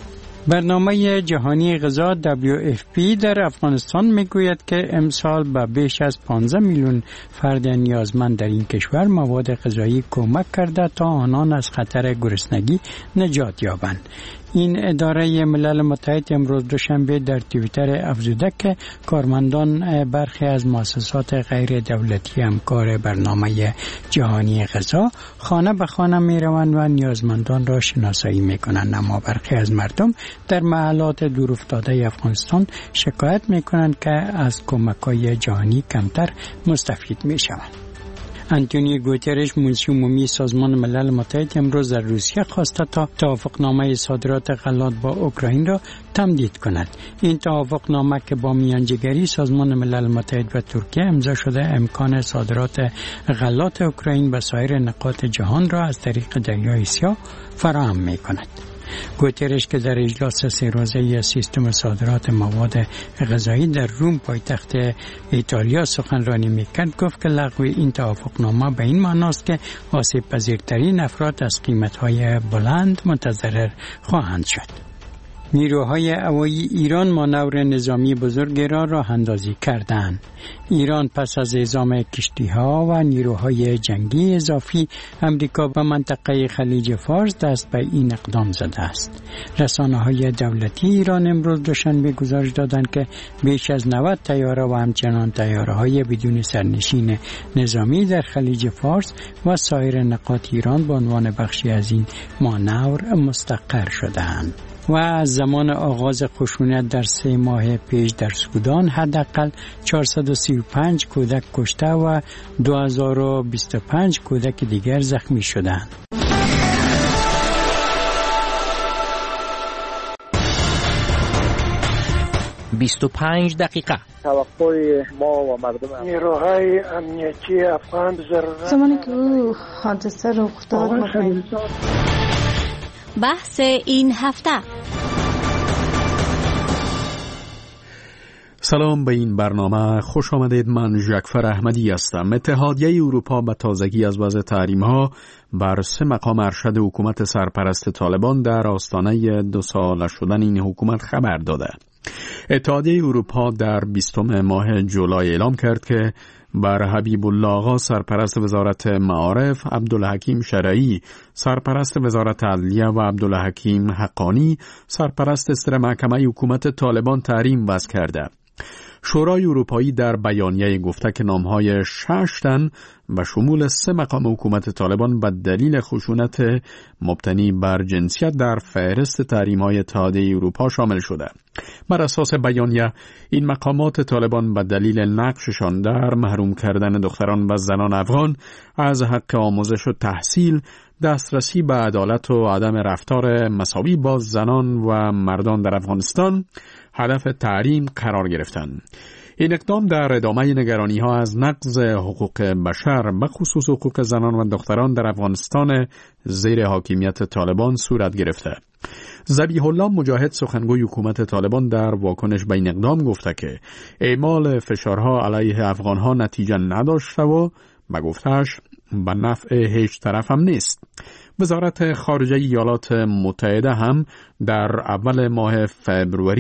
برنامه جهانی غذا دبلیو اف پی در افغانستان میگوید که امسال به بیش از پانزده میلیون فرد نیازمند در این کشور مواد غذایی کمک کرده تا آنان از خطر گرسنگی نجات یابند. این اداره ملل متحد امروز دوشنبه در توییتر افزوده که کارمندان برخی از مؤسسات غیر دولتی همکار برنامه جهانی غذا خانه به خانه می روند و نیازمندان را شناسایی می کنند، اما برخی از مردم در محلات دورافتاده افغانستان شکایت می کنند که از کمک‌های جهانی کمتر مستفید می شوند. انتونیو گوترش منشی عمومی سازمان ملل متحد امروز در روسیه خواسته تا توافقنامه صادرات غلات با اوکراین را تمدید کند. این توافقنامه که با میانجیگری سازمان ملل متحد و ترکیه امضا شده امکان صادرات غلات اوکراین به سایر نقاط جهان را از طریق دریای سیاه فراهم می کند. گوترش که در اجلاس سه روزه سیستم صادرات مواد غذایی در روم پایتخت ایتالیا سخنرانی میکرد گفت که لغو این توافقنامه به این معناست که آسیب پذیرترین افراد از قیمت‌های بلند متضرر خواهند شد. نیروهای هوایی ایران مانور نظامی بزرگ را راه اندازی کردند. ایران پس از اعزام کشتی‌ها و نیروهای جنگی اضافی امریکا به منطقه خلیج فارس دست به این اقدام زده است. رسانه‌های دولتی ایران امروز دوشنبه گزارش دادند که بیش از نود طیاره و همچنان طیاره‌های بدون سرنشین نظامی در خلیج فارس و سایر نقاط ایران به عنوان بخشی از این مانور مستقر شده‌اند. و از زمان آغاز خشونت در سه ماه پیش در سودان حداقل چهارصد و سی و پنج کودک کشته و دو هزار و بیست و پنج کودک دیگر زخمی شدند. بیست و پنج دقیقه توقع ما و مردم نیروهای امنیتی افغان ضرورت زمانی که او حادثه رخ داد بحث این هفته. سلام به این برنامه خوش آمدید. من ژکفر احمدی هستم. اتحادیه اروپا به تازگی از وضع تحریم‌ها بر سه مقام ارشد حکومت سرپرست طالبان در آستانه دو ساله شدن این حکومت خبر داده. اتحادیه اروپا در بیستم ماه جولای اعلام کرد که بر حبیب الله آقا سرپرست وزارت معارف، عبدالحکیم شرعی سرپرست وزارت عدلیه و عبدالحکیم حقانی سرپرست سر محکمه حکومت طالبان تحریم وضع کرده. شورای اروپایی در بیانیه گفته که نامهای شش تن و شمول سه مقام حکومت طالبان به دلیل خشونت مبتنی بر جنسیت در فهرست تحریم‌های اتحادیه اروپا شامل شده. بر اساس بیانیه این مقامات طالبان به دلیل نقششان در محروم کردن دختران و زنان افغان از حق آموزش و تحصیل، دسترسی به عدالت و عدم رفتار مساوی با زنان و مردان در افغانستان هدف تحریم قرار گرفتند. این اقدام در ادامه نگرانی ها از نقض حقوق بشر به خصوص حقوق زنان و دختران در افغانستان زیر حاکمیت طالبان صورت گرفته. ذبیح الله مجاهد سخنگوی حکومت طالبان در واکنش به این اقدام گفته که اعمال فشارها علیه افغانها نتیجه نداشته و به گفتهش به نفع هیچ طرف هم نیست. وزارت خارجه ایالات متحده هم در اول ماه فبروری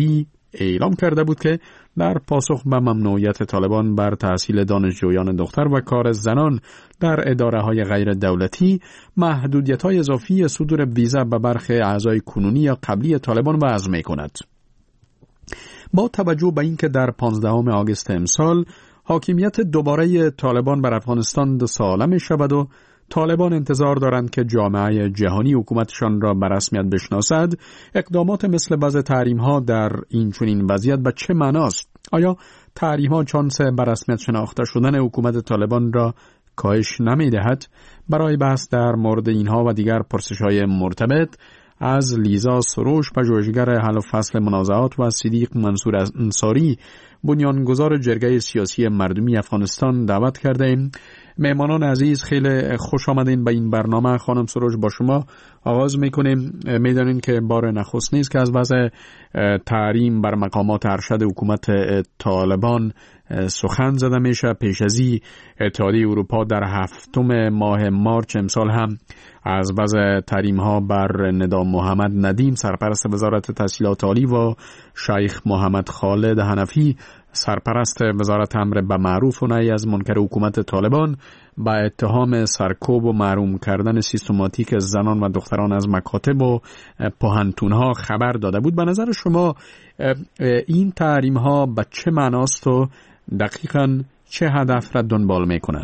اعلام کرده بود که در پاسخ به ممنوعیت طالبان بر تحصیل دانشجویان دختر و کار زنان در اداره های غیر دولتی، محدودیت های اضافی صدور ویزا به برخی اعضای کنونی یا قبلی طالبان وضع می کند. با توجه به اینکه در پانزدهم آگوست امسال حاکمیت دوباره طالبان بر افغانستان دو ساله می شود و طالبان انتظار دارند که جامعه جهانی حکومتشان را به رسمیت بشناسد، اقدامات مثل وضع تحریم‌ها در این چنین وضعیت به چه معناست؟ آیا تحریم‌ها چانس به رسمیت شناخته شدن حکومت طالبان را کاهش نمی‌دهد؟ برای بحث در مورد اینها و دیگر پرسش‌های مرتبط از لیزا سروش، پژوهشگر حل و فصل منازعات، و صدیق منصور انصاری، بنیانگذار جرگه سیاسی مردمی افغانستان دعوت کرده ایم. مهمانان عزیز، خیلی خوش آمدین به این برنامه. خانم سروش، با شما آغاز میکنیم. میدانین که بار نخست نیست که از وضع تحریم بر مقامات ارشد حکومت طالبان سخن زده میشه. پیش ازی اتحادیه اروپا در هفتم ماه مارچ امسال هم از وضع تحریم ها بر ندام محمد ندیم، سرپرست وزارت تحصیلات عالی، و شیخ محمد خالد حنفی، سرپرست وزارت امر به معروف و نهی از منکر حکومت طالبان، با اتهام سرکوب و محروم کردن سیستماتیک زنان و دختران از مکاتب و پوهنتون‌ها خبر داده بود. به نظر شما این تحریم ها به چه معناست و دقیقاً چه هدف را دنبال میکنه؟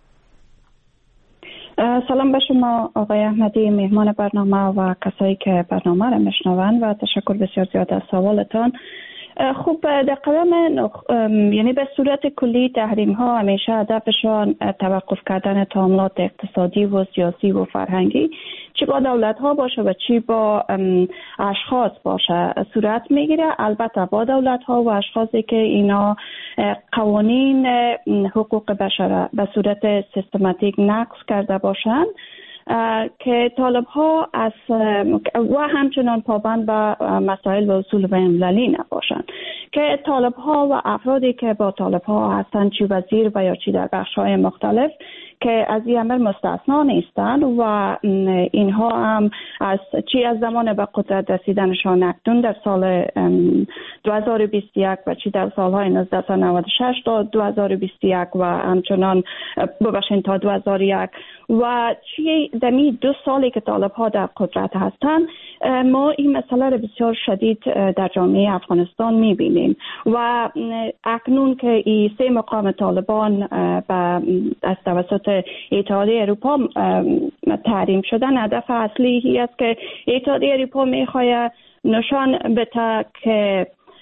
سلام به شما آقای احمدی، مهمان برنامه و کسایی که برنامه را میشنوند، و تشکر بسیار زیاد از سوالتان. خب در قدم نخ... یعنی به صورت کلی تحریم ها همیشه هدفشان توقف کردن تعاملات اقتصادی و سیاسی و فرهنگی، چی با دولت ها باشه و چی با اشخاص باشه، صورت میگیره. البته با دولت ها و اشخاصی که اینا قوانین حقوق بشر به صورت سیستماتیک نقض کرده باشند، که طالب ها از و همچنان پابند به مسائل و اصول بین‌المللی نباشند، که طالب ها و افرادی که با طالب ها هستند، چی وزیر و یا چی در بخش های مختلف، که از این امر مستثنا نیستند و اینها هم از چی از زمان به قدرت رسیدنشان اکنون در سال دو هزار و بیست و یک و چی در سالهای نوزده نود و شش تا دو هزار و بیست و یک و همچنان ببخشید تا دو هزار و یک و چی دمی دو سالی که طالب ها در قدرت هستند، ما این مسئله را بسیار شدید در جامعه افغانستان میبینیم و اکنون که این سه مقام طالبان از توسط اتحادیه اروپا تحریم شدن، هدف اصلی هی است که اتحادیه اروپا میخواد نشان بده که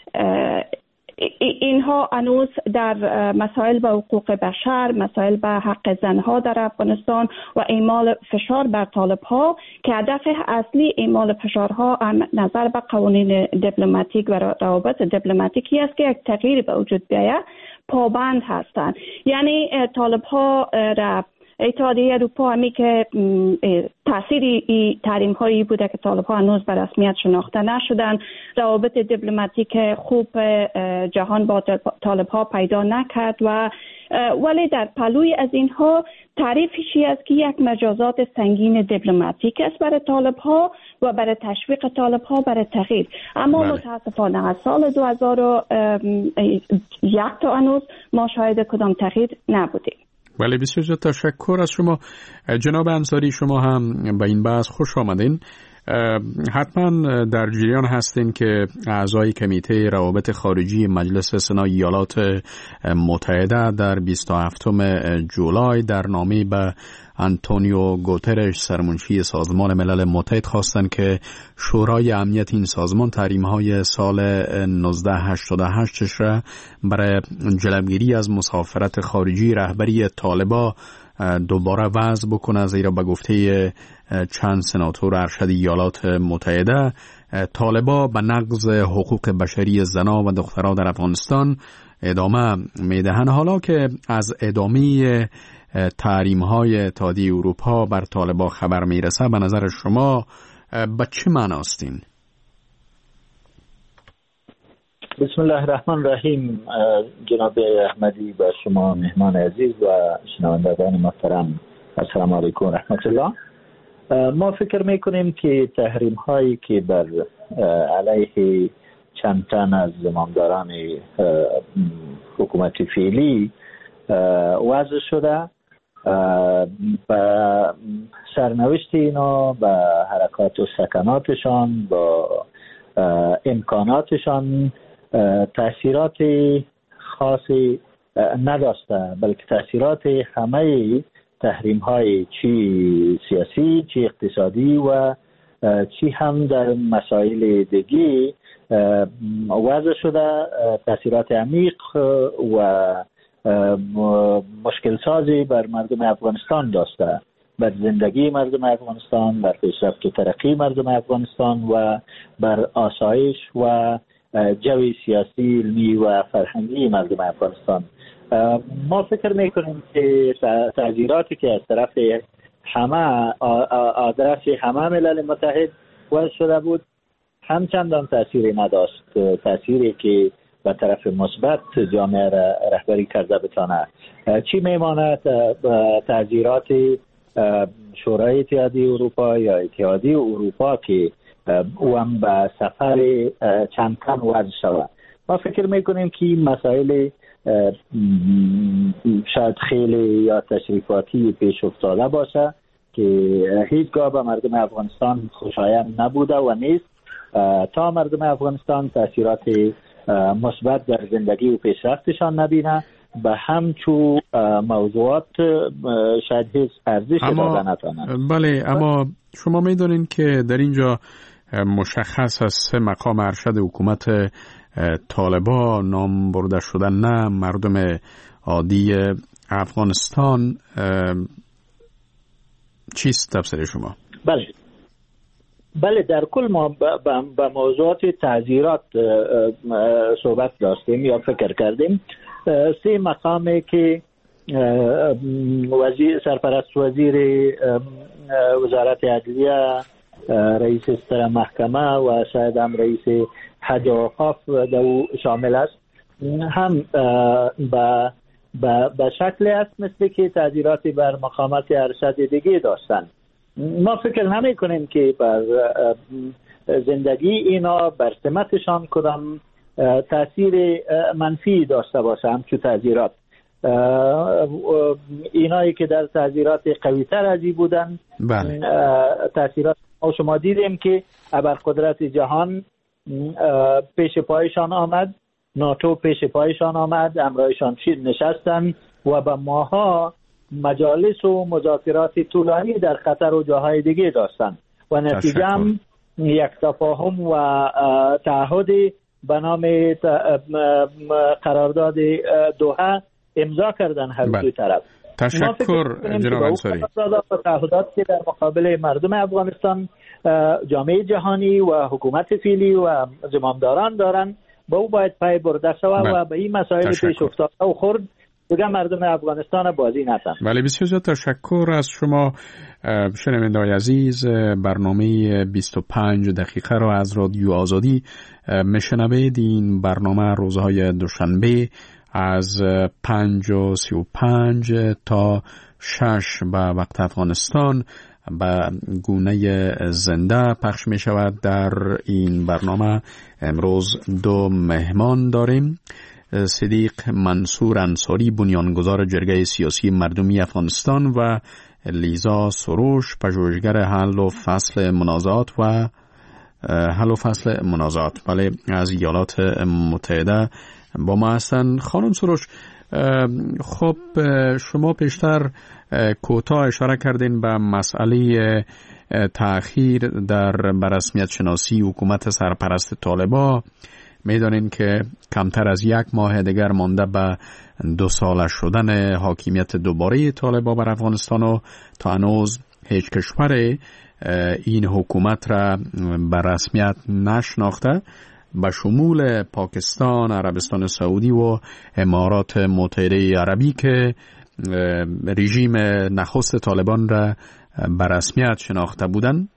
اینها هنوز در مسائل به حقوق بشر، مسائل به حق زنها در افغانستان و اعمال فشار بر طالب ها، که هدف اصلی اعمال فشارها نظر به قوانین دیپلماتیک و روابط دیپلماتیکی است که یک تغییر به وجود بیاید، پابند هستند. یعنی طالب ها را اتحادیه اروپا همی که تاثیر تحریم هایی بوده که طالب ها هنوز به رسمیت شناخته نشدن، روابط دیپلماتیک خوب جهان با طالب ها پیدا نکرد و ولی در پلوی از اینها تعریفی است که یک مجازات سنگین دیپلماتیک است برای طالب ها و برای تشویق طالب ها برای تغییر. اما بله. متاسفانه از سال دو هزار و یک تا هنوز ما شاهد کدام تغییر نبودیم. بله، بسیار تشکر از شما جناب انصاری. شما هم به این بحث خوش آمدین. حتما در جریان هستین که اعضای کمیته روابط خارجی مجلس سنا ایالات متحده در بیست و هفتم جولای در نامه به آنتونیو گوترش، سرمنشی سازمان ملل متحد، خواستند که شورای امنیت این سازمان تحریم‌های سال نوزده هشتاد و هشت را برای جلوگیری از مسافرت خارجی رهبری طالبان دوباره وضع بکنه، زیرا به گفته چند سناتور ارشد ایالات متحده طالبان به نقض حقوق بشری زنان و دختران در افغانستان ادامه میدهند. حالا که از ادامه تحریم های اتحادیه اروپا بر طالبان خبر میرسه، به نظر شما به چه معناست این؟ بسم الله الرحمن الرحیم. جناب احمدی، با شما مهمان عزیز و شنوندگان محترم، السلام علیکم رحمت الله. ما فکر میکنیم که تحریم هایی که بر علیه چند تن از زمامداران حکومت فعلی وضع شده. با سرنوشت اینا، با حرکات و سکناتشان، با امکاناتشان تأثیرات خاصی نداشته، بلکه تأثیرات همه تحریم های چی سیاسی، چی اقتصادی و چی هم در مسائل دیگی وضع شده، تأثیرات عمیق و مشکل سازی بر مردم افغانستان داشته، بر زندگی مردم افغانستان، بر پیشرفت و ترقی مردم افغانستان و بر آسایش و جو سیاسی، علمی و فرهنگی مردم افغانستان. ما فکر میکنیم که تغییراتی که از طرف همه آدرس همه ملل متحد وضع شده بود همچندان تأثیری نداشت، تأثیری که به طرف مثبت جامعه را رهبری کرده بتانه. چی میماند تغییرات شورای اتحادیه اروپا یا اتحادیه اروپا که او هم به سفر چند تن وضع شود. ما فکر میکنیم که مسائل شاید خیلی یا تشریفاتی پیش افتاده باشه که هیچگاه به مردم افغانستان خوشایند نبوده و نیست تا مردم افغانستان تأثیرات مثبت در زندگی و پیشرفتشان نبینه. به همچو موضوعات شاید هیچ ارزش داده نتونه. بله، اما شما میدونین که در اینجا مشخص از سه مقام ارشد حکومت طالبان نام برده شدن، نه مردم عادی افغانستان. چیست تفسیر شما؟ بله بله در کل ما به موضوعات تعزیرات صحبت داشتیم یا فکر کردیم. سه مقامی که وزیر سرپرست وزیر وزارت عدلیه، رئیس ستر محکمه و شاید هم رئیس حج و اوقاف دو شامل است، هم به به شکل است مثل که تعزیراتی بر مقامات ارشد دیگه داشتن. ما فکر نمی کنیم که بر زندگی اینا، بر سمتشان کدام تاثیر منفی داشته باشه. همچون تعزیرات اینایی که در تعزیرات قوی تر ازی بودن، بله. تاثیرات ما شما دیدیم که ابرقدرت جهان پیش پایشان آمد، ناتو پیش پایشان آمد، امرایشان نشستن و به ماها مجالس و مذاکرات طولانی در قطر و جاهای دیگه داشتن و نتیجه هم یک تفاهم و تعهدی به نام قرارداد دوحه امضا کردن هر دو طرف. تشکر جناب انصاری. تعهدات که در مقابل مردم افغانستان جامعه جهانی و حکومت فعلی و زمامداران دارن، با او باید پای برده شود و به این مسائل پیش افتاده و خورد دیگه مردم افغانستان بازی نتن. بله، بسیار زیاد تشکر از شما شنونده‌های عزیز. برنامه بیست و پنج دقیقه را از رادیو آزادی میشنوید. این برنامه روزهای دوشنبه از پنج و سی و پنج تا شش به وقت افغانستان به گونه زنده پخش می شود. در این برنامه امروز دو مهمان داریم: صدیق منصور انصاری، بنیانگذار جرگه سیاسی مردمی افغانستان، و لیزا سروش، پژوهشگر حل و فصل منازعات و حل و فصل منازعات بله از ایالات متحده با ما هستند. خانم سروش، خب شما پیشتر کوتاه اشاره کردین به مسئله تأخیر در برسمیت شناسی حکومت سرپرست طالبان. میدانین که کمتر از یک ماه دیگر مانده به دو ساله شدن حاکمیت دوباره طالبان بر افغانستان و تا هنوز هیچ کشور این حکومت را به رسمیت نشناخته، به شمول پاکستان، عربستان سعودی و امارات متحده عربی که رژیم نخست طالبان را به رسمیت شناخته بودند.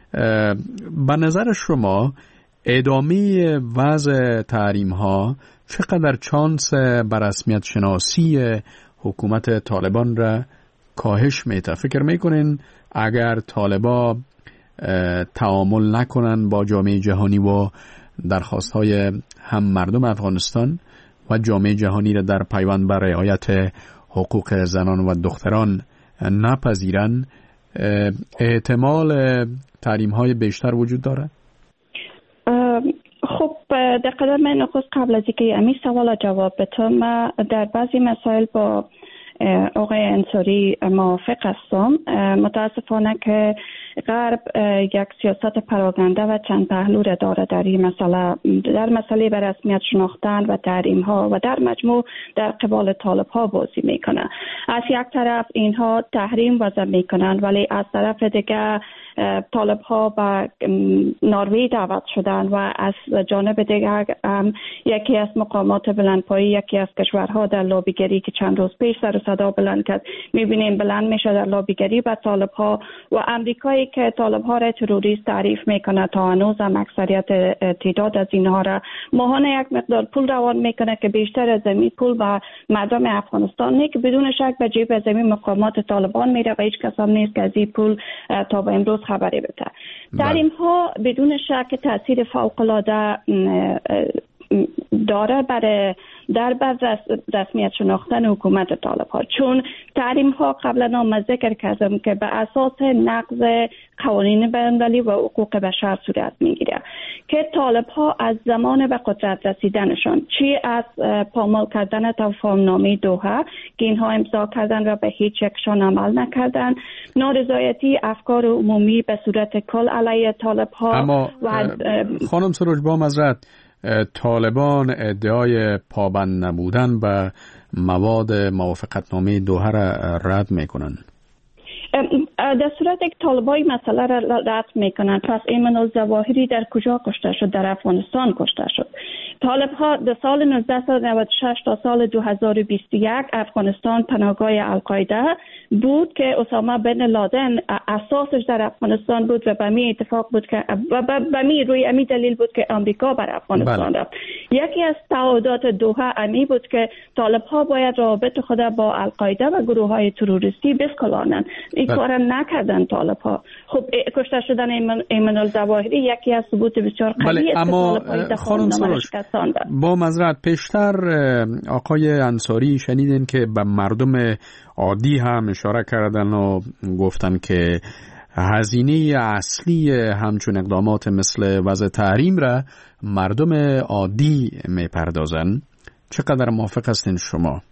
به نظر شما ادامه وضع تحریم ها چقدر چانس به رسمیت شناسی حکومت طالبان را کاهش میده؟ فکر میکنین اگر طالبان تعامل نکنن با جامعه جهانی و درخواست های هم مردم افغانستان و جامعه جهانی را در پیوند بر رعایت حقوق زنان و دختران نپذیرند، احتمال تحریم های بیشتر وجود داره؟ خب در قدم نخست قبل از اینکه امی سوال جواب بدم، من در بعضی مسائل با آقای انصاری موافق هستم. متاسفانه که غرب یک سیاست پراکنده و چند پهلو را داره در این مسئله، در مسئله به رسمیت شناختن و تحریم ها و در مجموع در قبال طالب ها بازی میکنه. از یک طرف اینها تحریم وضع میکنن، ولی از طرف دیگه طالب ها به نروژ دعوت شدن و از جانب دیگر یکی از مقامات بلندپایه، یکی از کشورها در لابیگری که چند روز پیش سر و صدا بلند کرد، میبینیم بلند میشه در لابیگری به طالب ها و امریکایی که طالب ها را تروریست تعریف میکنه تا هنوز هم اکثریت تعداد از اینها را ماهانه یک مقدار پول روان میکنه که بیشتر از زمین پول به مردم افغانستان نه، که بدون شک به جیب از زمین مقامات طالبان میره و هیچ کس هم نیست که از این پول تا به امروز خبری بده. تحریم ها بدون شک تاثیر فوق العاده داره برای در بر رسمیت شناختن حکومت طالب ها، چون تحریم ها قبلا هم ذکر کردم که به اساس نقض قوانین بین‌المللی و حقوق بشر صورت میگیره که طالب ها از زمان به قدرت رسیدنشان، چی از پامال کردن تفاهم‌نامه دوحه که اینها امضا کردن و به هیچ یکشان عمل نکردن، نارضایتی افکار عمومی به صورت کل علیه طالب ها. اما و خانم سروج با معذرت، طالبان ادعای پابند نبودن به مواد موافقتنامه دوحه را رد میکنن. در صورت یک طالبای مسئله را رد میکنن، پس ایمن الظواهری در کجا کشته شد؟ در افغانستان کشته شد. طالب ها در سال نوزده نود و شش تا سال دو هزار و بیست و یک افغانستان پناهگاه القاعده بود که اسامه بن لادن اساسش در افغانستان بود و به می اتفاق بود که و به می روی امی دلیل بود که آمریکا بر افغانستان رفت. یکی از تعهدات دوحه امی بود که طالب ها باید رابط خود با القاعده و گروه های تروریستی بسکلانند. این کار نکردن طالب ها. خب کشته شدن ایمن الظواهری یکی از ثبوت بسیار قوی است. اما خانم سروش با معذرت، پیشتر آقای انصاری شنیدین که به مردم عادی هم اشاره کردن و گفتن که هزینه اصلی همچون اقدامات مثل وضع تحریم را مردم عادی میپردازن. چقدر موافق هستین شما؟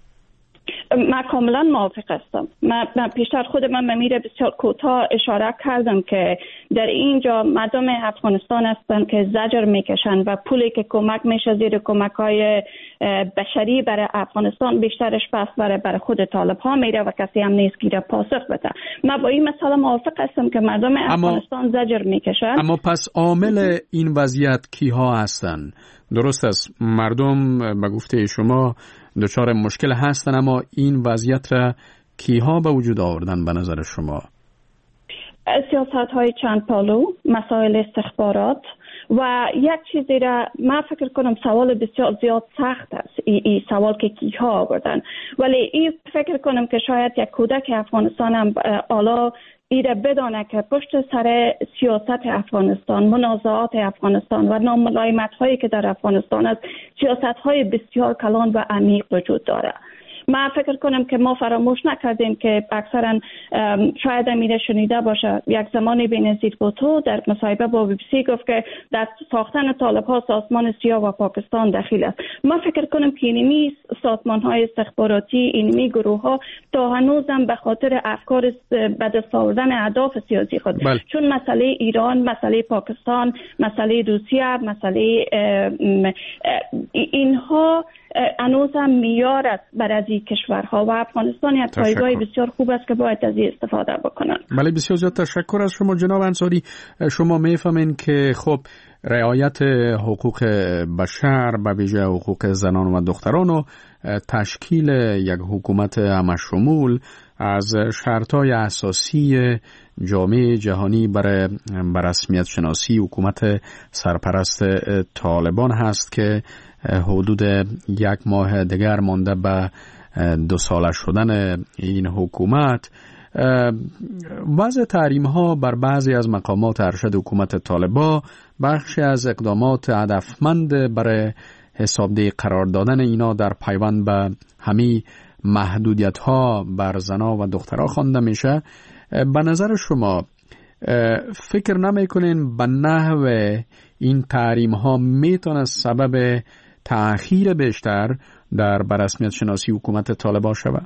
من کاملا موافق هستم. من پیشتر خود من میره بسیار کوتاه اشاره کردم که در اینجا مردم افغانستان هستند که زجر میکشن و پولی که کمک میشه زیر کمک های بشری برای افغانستان بیشترش پس برای برای خود طالب ها میره و کسی هم نیست که پاسخ بده. من با این مسئله موافق هستم که مردم افغانستان زجر میکشن. اما پس عامل این وضعیت کیها هستند؟ درست است مردم به گفته شما دچار مشکل هستن، اما این وضعیت را کیها به وجود آوردن به نظر شما؟ سیاست های چند پالو، مسائل استخبارات و یک چیزی را من فکر کنم سوال بسیار زیاد سخت است ای, ای سوال که کیها آوردن، ولی این فکر کنم که شاید یک کودک افغانستان هم حالا ایره بدانه که پشت سر سیاست افغانستان، منازعات افغانستان و ناملایمت هایی که در افغانستان است، سیاست های بسیار کلان و عمیق وجود داره. من فکر کنم که ما فراموش نکردیم که اکثرا شاید امیره شنیده باشه یک زمانی بینظیر بوتو در مصاحبه با بی بی سی گفت که در ساختن طالب ها سازمان سیاه و پاکستان دخیل است. من فکر کنم که اینمی سازمان های استخباراتی، اینمی گروه ها تا هنوزم به خاطر افکار به دست آوردن اهداف سیاسی خود بل. چون مسئله ایران، مسئله پاکستان، مسئله روسیه، مسئله اینها هنوز هم میار است بر از این کشورها و افغانستان یک پایگاه بسیار خوب است که باید از این استفاده بکنن. بله بسیار زیاد تشکر از شما جناب انصاری. شما میفهمین که خب رعایت حقوق بشر به ویژه حقوق زنان و دختران و تشکیل یک حکومت همشمول از شرطهای اساسی جامعه جهانی برای رسمیت شناسی حکومت سرپرست طالبان هست که حدود یک ماه دیگر مانده به دو ساله شدن این حکومت. وضع تحریم ها بر بعضی از مقامات ارشد حکومت طالبان بخشی از اقدامات هدفمند برای حسابدهی قرار دادن اینا در پیوند به همه محدودیت ها بر زنا و دخترها خوانده میشه. به نظر شما فکر نمیکنین به نحو این تحریم ها میتونه سبب تأخیر بیشتر در بررسمیت شناسی حکومت طالبان شود؟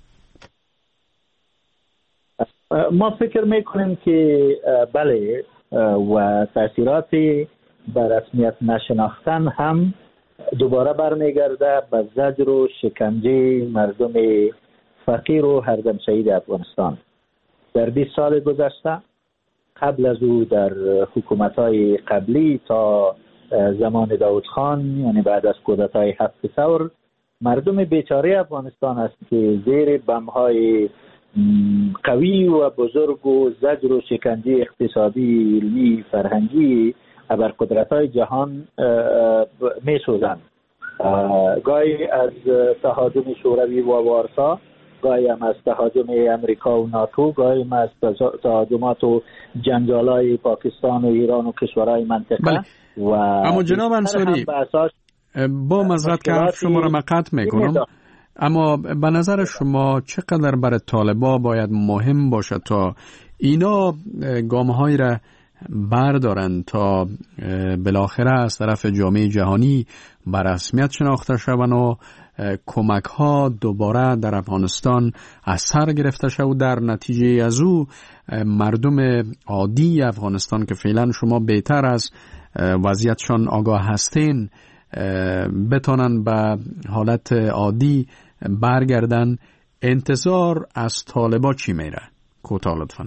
ما فکر میکنیم که بله و تأثیرات بررسمیت نشناختن هم دوباره برمیگرده به زجر و شکنجه مردم فقیر و هردم شهید افغانستان. در بیست سال گذشته قبل از او در حکومت‌های قبلی تا زمان داود خان، یعنی بعد از کودتای هفت ثور، مردم بیچاره افغانستان است که زیر بم‌های قوی و بزرگ و زجر و شکنجه اقتصادی، علمی، فرهنگی ابرقدرت‌های جهان می‌سوزند. گاهی از تهاجم شوروی و وارسا، گاهی هم از تهاجم امریکا و ناتو، گاهی هم از تهاجمات و جنجال‌های پاکستان و ایران و کشورهای منطقه. بله. و اما جناب انصاری، با معذرت که حرف شما را مقطع میکنم، اما به نظر شما چقدر برای طالبان باید مهم باشه تا اینا گام‌هایی را بردارن تا بالاخره از طرف جامعه جهانی بر رسمیت شناخته شوند و کمک ها دوباره در افغانستان اثر گرفته شود، در نتیجه از او مردم عادی افغانستان که فعلا شما بهتر از وضعیتشان آگاه هستین بتونن به حالت عادی برگردن؟ انتظار از طالبا چی میره؟ کوتاه لطفاً.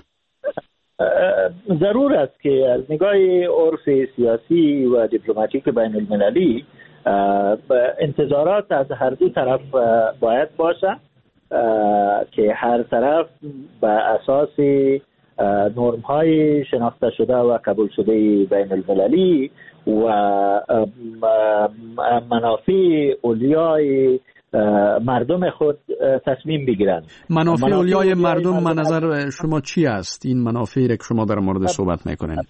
ضرور است که از نگاه عرف سیاسی و دیپلماتیک بین المللی انتظارات از هر دو طرف باید باشه که هر طرف به اساس نرم های شناخته شده و قبول شده بین المللی و منافع اولیای مردم خود تصمیم بگیرند. منافع اولیای مردم من نظر شما چی است؟ این منافعی که شما در مورد صحبت میکنین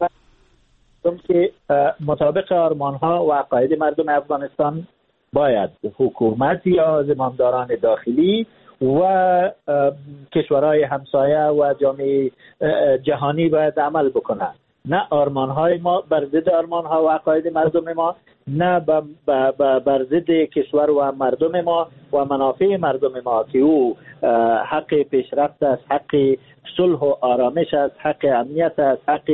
که مطابق آرمان‌ها و عقاید مردم افغانستان باید حکومت یا زمامداران داخلی و کشورهای همسایه و جامعه جهانی باید عمل بکنند. نه آرمان‌های ما بر ضد آرمان‌ها و عقاید مردم ما، نه بر ضد کشور و مردم ما و منافع مردم ما که او حق پیشرفت است، حق صلح و آرامش است، حق امنیت است، حق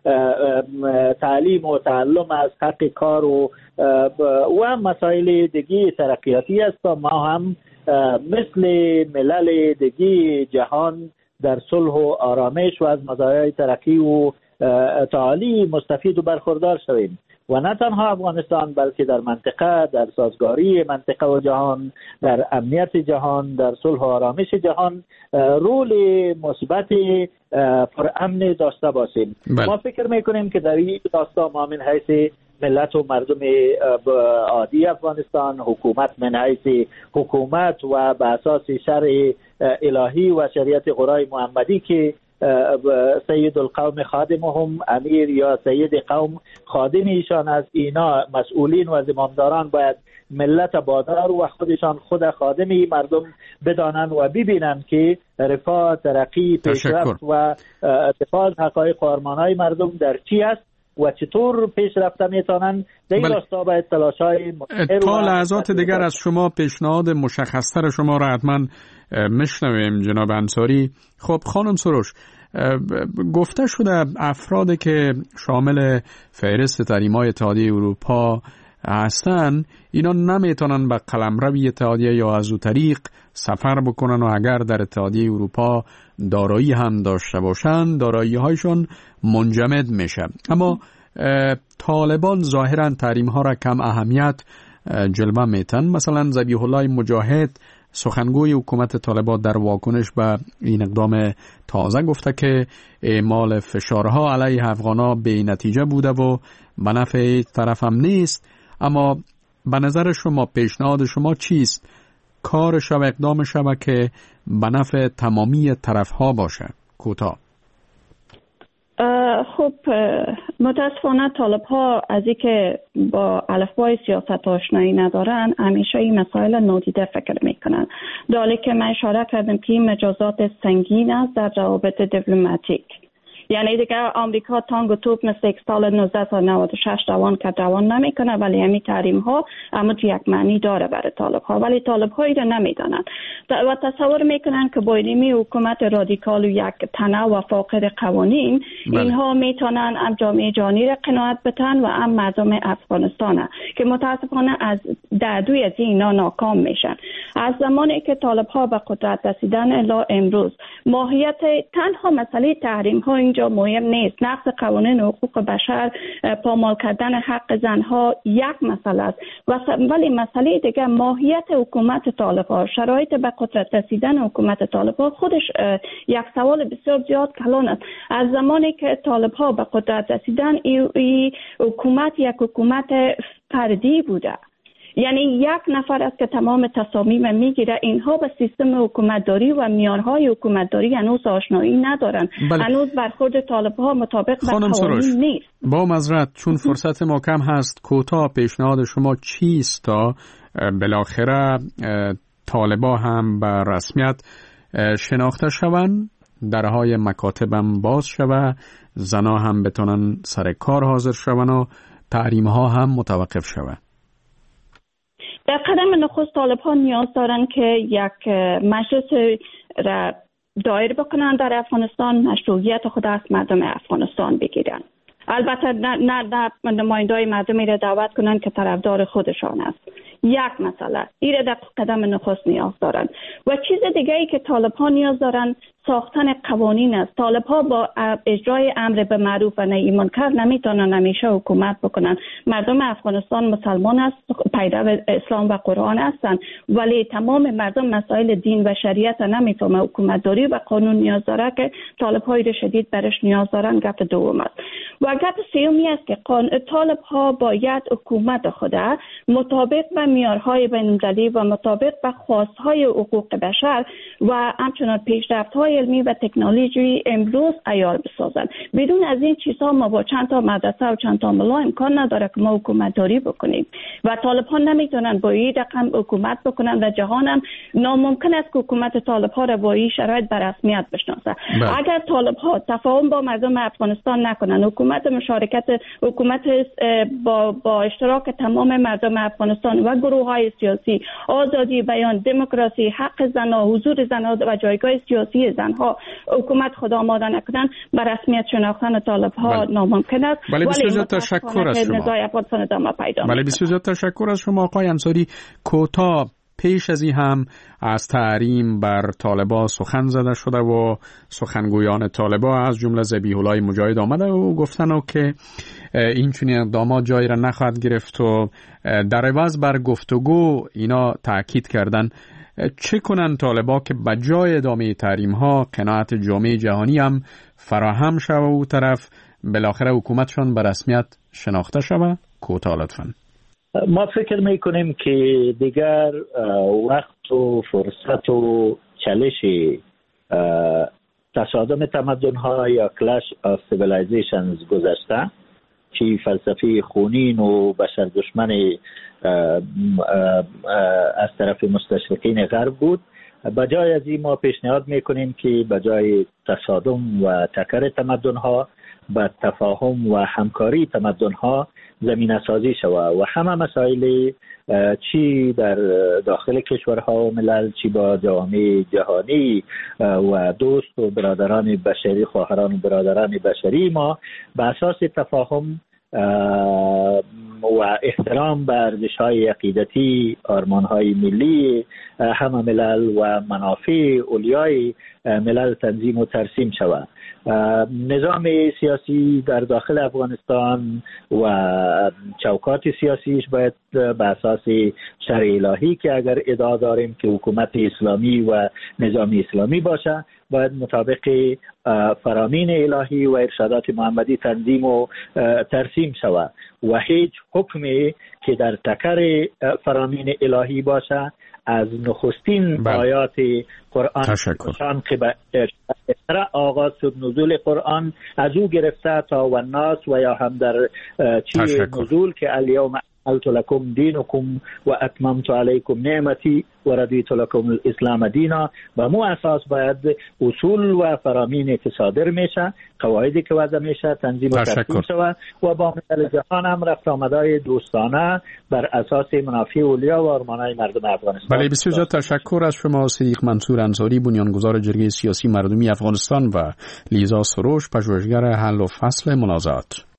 تعلیم و تعلم است، حق کار و و مسائل دیگه ترقیاتی است تا ما هم مثل ملل دیگه جهان در صلح و آرامش و از مزایای ترقی و تعالی مستفید و برخوردار شویم. و نه تنها افغانستان بلکه در منطقه، در سازگاری منطقه و جهان، در امنیت جهان، در صلح و آرامش جهان رول مثبت پر امن داشته باشیم. بله. ما فکر میکنیم که در این داستان ما من حیث ملت و مردم عادی افغانستان، حکومت من حیث حکومت و به اساس شرع الهی و شریعت قرآن محمدی که سید القوم خادمهم، امیر یا سید قوم خادم ایشان، از اینا مسئولین و زمامداران باید ملت بادار و خودشان خود خادمی مردم بدانند و ببینند که رفاه، ترقی، پیشرفت و دفاع از حقایق و آرمان‌های مردم در چی است و چطور پیش رفته میتونن. در این راستا باید تلاش‌های تا لحظات دیگر از شما پیشنهاد مشخص‌تر شما را حتما میشنویم جناب انصاری. خب خانم سروش، گفته شده افرادی که شامل فهرست تحریم‌های اتحادیه اروپا هستن اینا نمیتونن به قلمرو اتحادیه یا از او طریق سفر بکنن و اگر در اتحادیه اروپا دارایی هم داشته باشن دارایی هایشون منجمد میشه. اما طالبان ظاهرا تحریم ها را کم اهمیت جلوه میتن. مثلا ذبیح الله مجاهد سخنگوی حکومت طالبان در واکنش به این اقدام تازه گفته که اعمال فشارها علیه افغانا به نتیجه بوده و به نفع طرف هم نیست. اما به نظر شما پیشنهاد شما چیست؟ کار شود اقدام شود که به نفع تمامی طرف ها باشه؟ کوتاه. خب متاسفانه طالب ها از اینکه با الفبای سیاست آشنایی ندارن همیشه این مسائل نادیده فکر میکنن. دالی که من اشاره کردم که این مجازات سنگین است در روابط دیپلماتیک. یعنی دیگه آمریکا تانگ و توپ مثل یک سال نوزده و نود و شش دوان که دوان نمیکنه، ولی همین تحریم ها اما یک معنی داره برای طالب ها، ولی طالب هایی را نمیدانن و تصور میکنن که با اینمی حکومت رادیکال و یک تنوع و فاقد قوانین بله. اینها میتونن هم جامعه جهانی را قناعت بتن و هم مردم افغانستان که متاسفانه از دعوی از اینا ناکام میشن. از زمانی که طالب ها به قدرت رسیدن الی امروز ماهیت تنها مسئله تحریم ها اینجا مهم نیست، نقض قوانین حقوق بشر، پامال کردن حق زنها یک مسئله است، ولی مسئله دیگه ماهیت حکومت طالب ها، شرایط به قدرت رسیدن حکومت طالب ها خودش یک سوال بسیار زیاد کلان است. از زمانی که طالب ها به قدرت رسیدن ای, ای حکومت یک حکومت فردی بوده، یعنی یک نفر است که تمام تصامیم میگیره. اینها به سیستم حکومتداری و معیارهای حکومتداری هنوز آشنایی ندارن. بله. هنوز برخورد طالب ها مطابق با قوانین نیست. با معذرت چون فرصت ما کم هست، کوتاه پیشنهاد شما چیست تا بالاخره طالبا هم به رسمیت شناخته شوند، درهای مکاتبم باز شوه، زنا هم بتونن سر کار حاضر شوند و تحریم ها هم متوقف شوه؟ در قدم نخست طالب ها نیاز دارن که یک مجلس را دایر بکنن در افغانستان، مشروعیت خود از مردم افغانستان بگیرن. البته نه نه نمایندای مردمی را دعوت کنن که طرفدار خودشان است. یک مسئله این را در قدم نخست نیاز دارن. و چیز دیگه ای که طالب ها نیاز دارن ساختن قوانین است. طالب ها با اجرای امر به معروف و نهی منکر نمیتونن همیشه حکومت بکنن. مردم افغانستان مسلمان است، پیرو اسلام و قرآن هستند، ولی تمام مردم مسائل دین و شریعت نمیفهمه. حکومت داری و قانون نیاز داره که طالب های شدید برش نیاز دارن. گپ دوم است. و گپ سومی است که طالب ها باید حکومت خود مطابق به معیارهای بین‌المللی و مطابق به خواستهای حقوق بشر و همچنان پیشرفت‌های علمی و تکنولوژی امروز عیار بسازند. بدون از این چیزها ما با چند تا مدرسه و چند تا ملا امکان نداره که ما حکومت داری بکنیم و طالب ها نمیتونن با این رقم حکومت بکنن و جهان هم ناممکن است که حکومت طالب ها را با این شرایط به رسمیت بشناسه. اگر طالب ها تفاهم با مردم افغانستان نکنن، حکومت مشارکت حکومت با با اشتراک تمام مردم افغانستان و گروه های سیاسی، آزادی بیان، دموکراسی، حق زنها، حضور زنها و جایگاه سیاسی زنها حکومت خود آماده نکنن، به رسمیت شناختن طالب ها ناممکن است. ولی بسیار تشکر از شما. ولی بسیار تشکر از شما آقای انصاری. کوتاه پیش از این هم از تحریم بر طالبا سخن زده شده و سخنگویان طالبا از جمله ذبیح الله مجاهد آمده و گفتن که این چنین اقدامات جایی را نخواهد گرفت و در عوض بر گفتگو اینا تاکید کردن. چه کنن طالبا که بجای ادامه تحریم ها قناعت جامعه جهانی هم فراهم شود و او طرف بالاخره حکومتشان به رسمیت شناخته شود؟ کوتاه لطفاً. ما فکر میکنیم که دیگر وقت و فرصت و چالش تصادم تمدن ها یا کلاش آف سیویلایزیشنز گذشته، چی فلسفه خونین و بشر دشمن از طرف مستشرقین غرب بود. بجای از این ما پیشنهاد میکنیم که بجای تصادم و تکر تمدن ها با تفاهم و همکاری تمدن ها زمینه سازی شود و همه مسائل چی در داخل کشورها و ملل، چی با جامعه جهانی و دوست و برادران بشری، خواهران و برادران بشری ما به اساس تفاهم و احترام به ارزش‌های عقیدتی، آرمان‌های ملی همه ملل و منافع اولیای ملل تنظیم و ترسیم شود. نظام سیاسی در داخل افغانستان و چوکات سیاسیش باید به اساس شرع الهی که اگر ادعا داریم که حکومت اسلامی و نظام اسلامی باشه، باید مطابق فرامین الهی و ارشادات محمدی تنظیم و ترسیم شود و هیچ حکمی که در تکر فرامین الهی باشه از نخستین بله. آیات قرآن شان که به اقرا آغاز شد نزول قرآن، از او گرفته تا و الناس و یا هم در چی نزول که الیوم اکملت لکم دینکم و اتممت علیکم نعمتی و رضیت لکم الاسلام دینا. به مو اساس باید اصول و فرامینی که صادر میشه، قواعدی که وضع میشه تنظیم و ترتیب شود و با ملل جهان هم رفت آمدهای دوستانه بر اساس منافع اولیا و ارمانهای مردم افغانستان. بله، بسیار زیاد تشکر از شما صدیق منصور انصاری، بنیانگذار جرگه سیاسی مردمی افغانستان و لیزا سروش، پژوهشگر حل و فصل منازعات.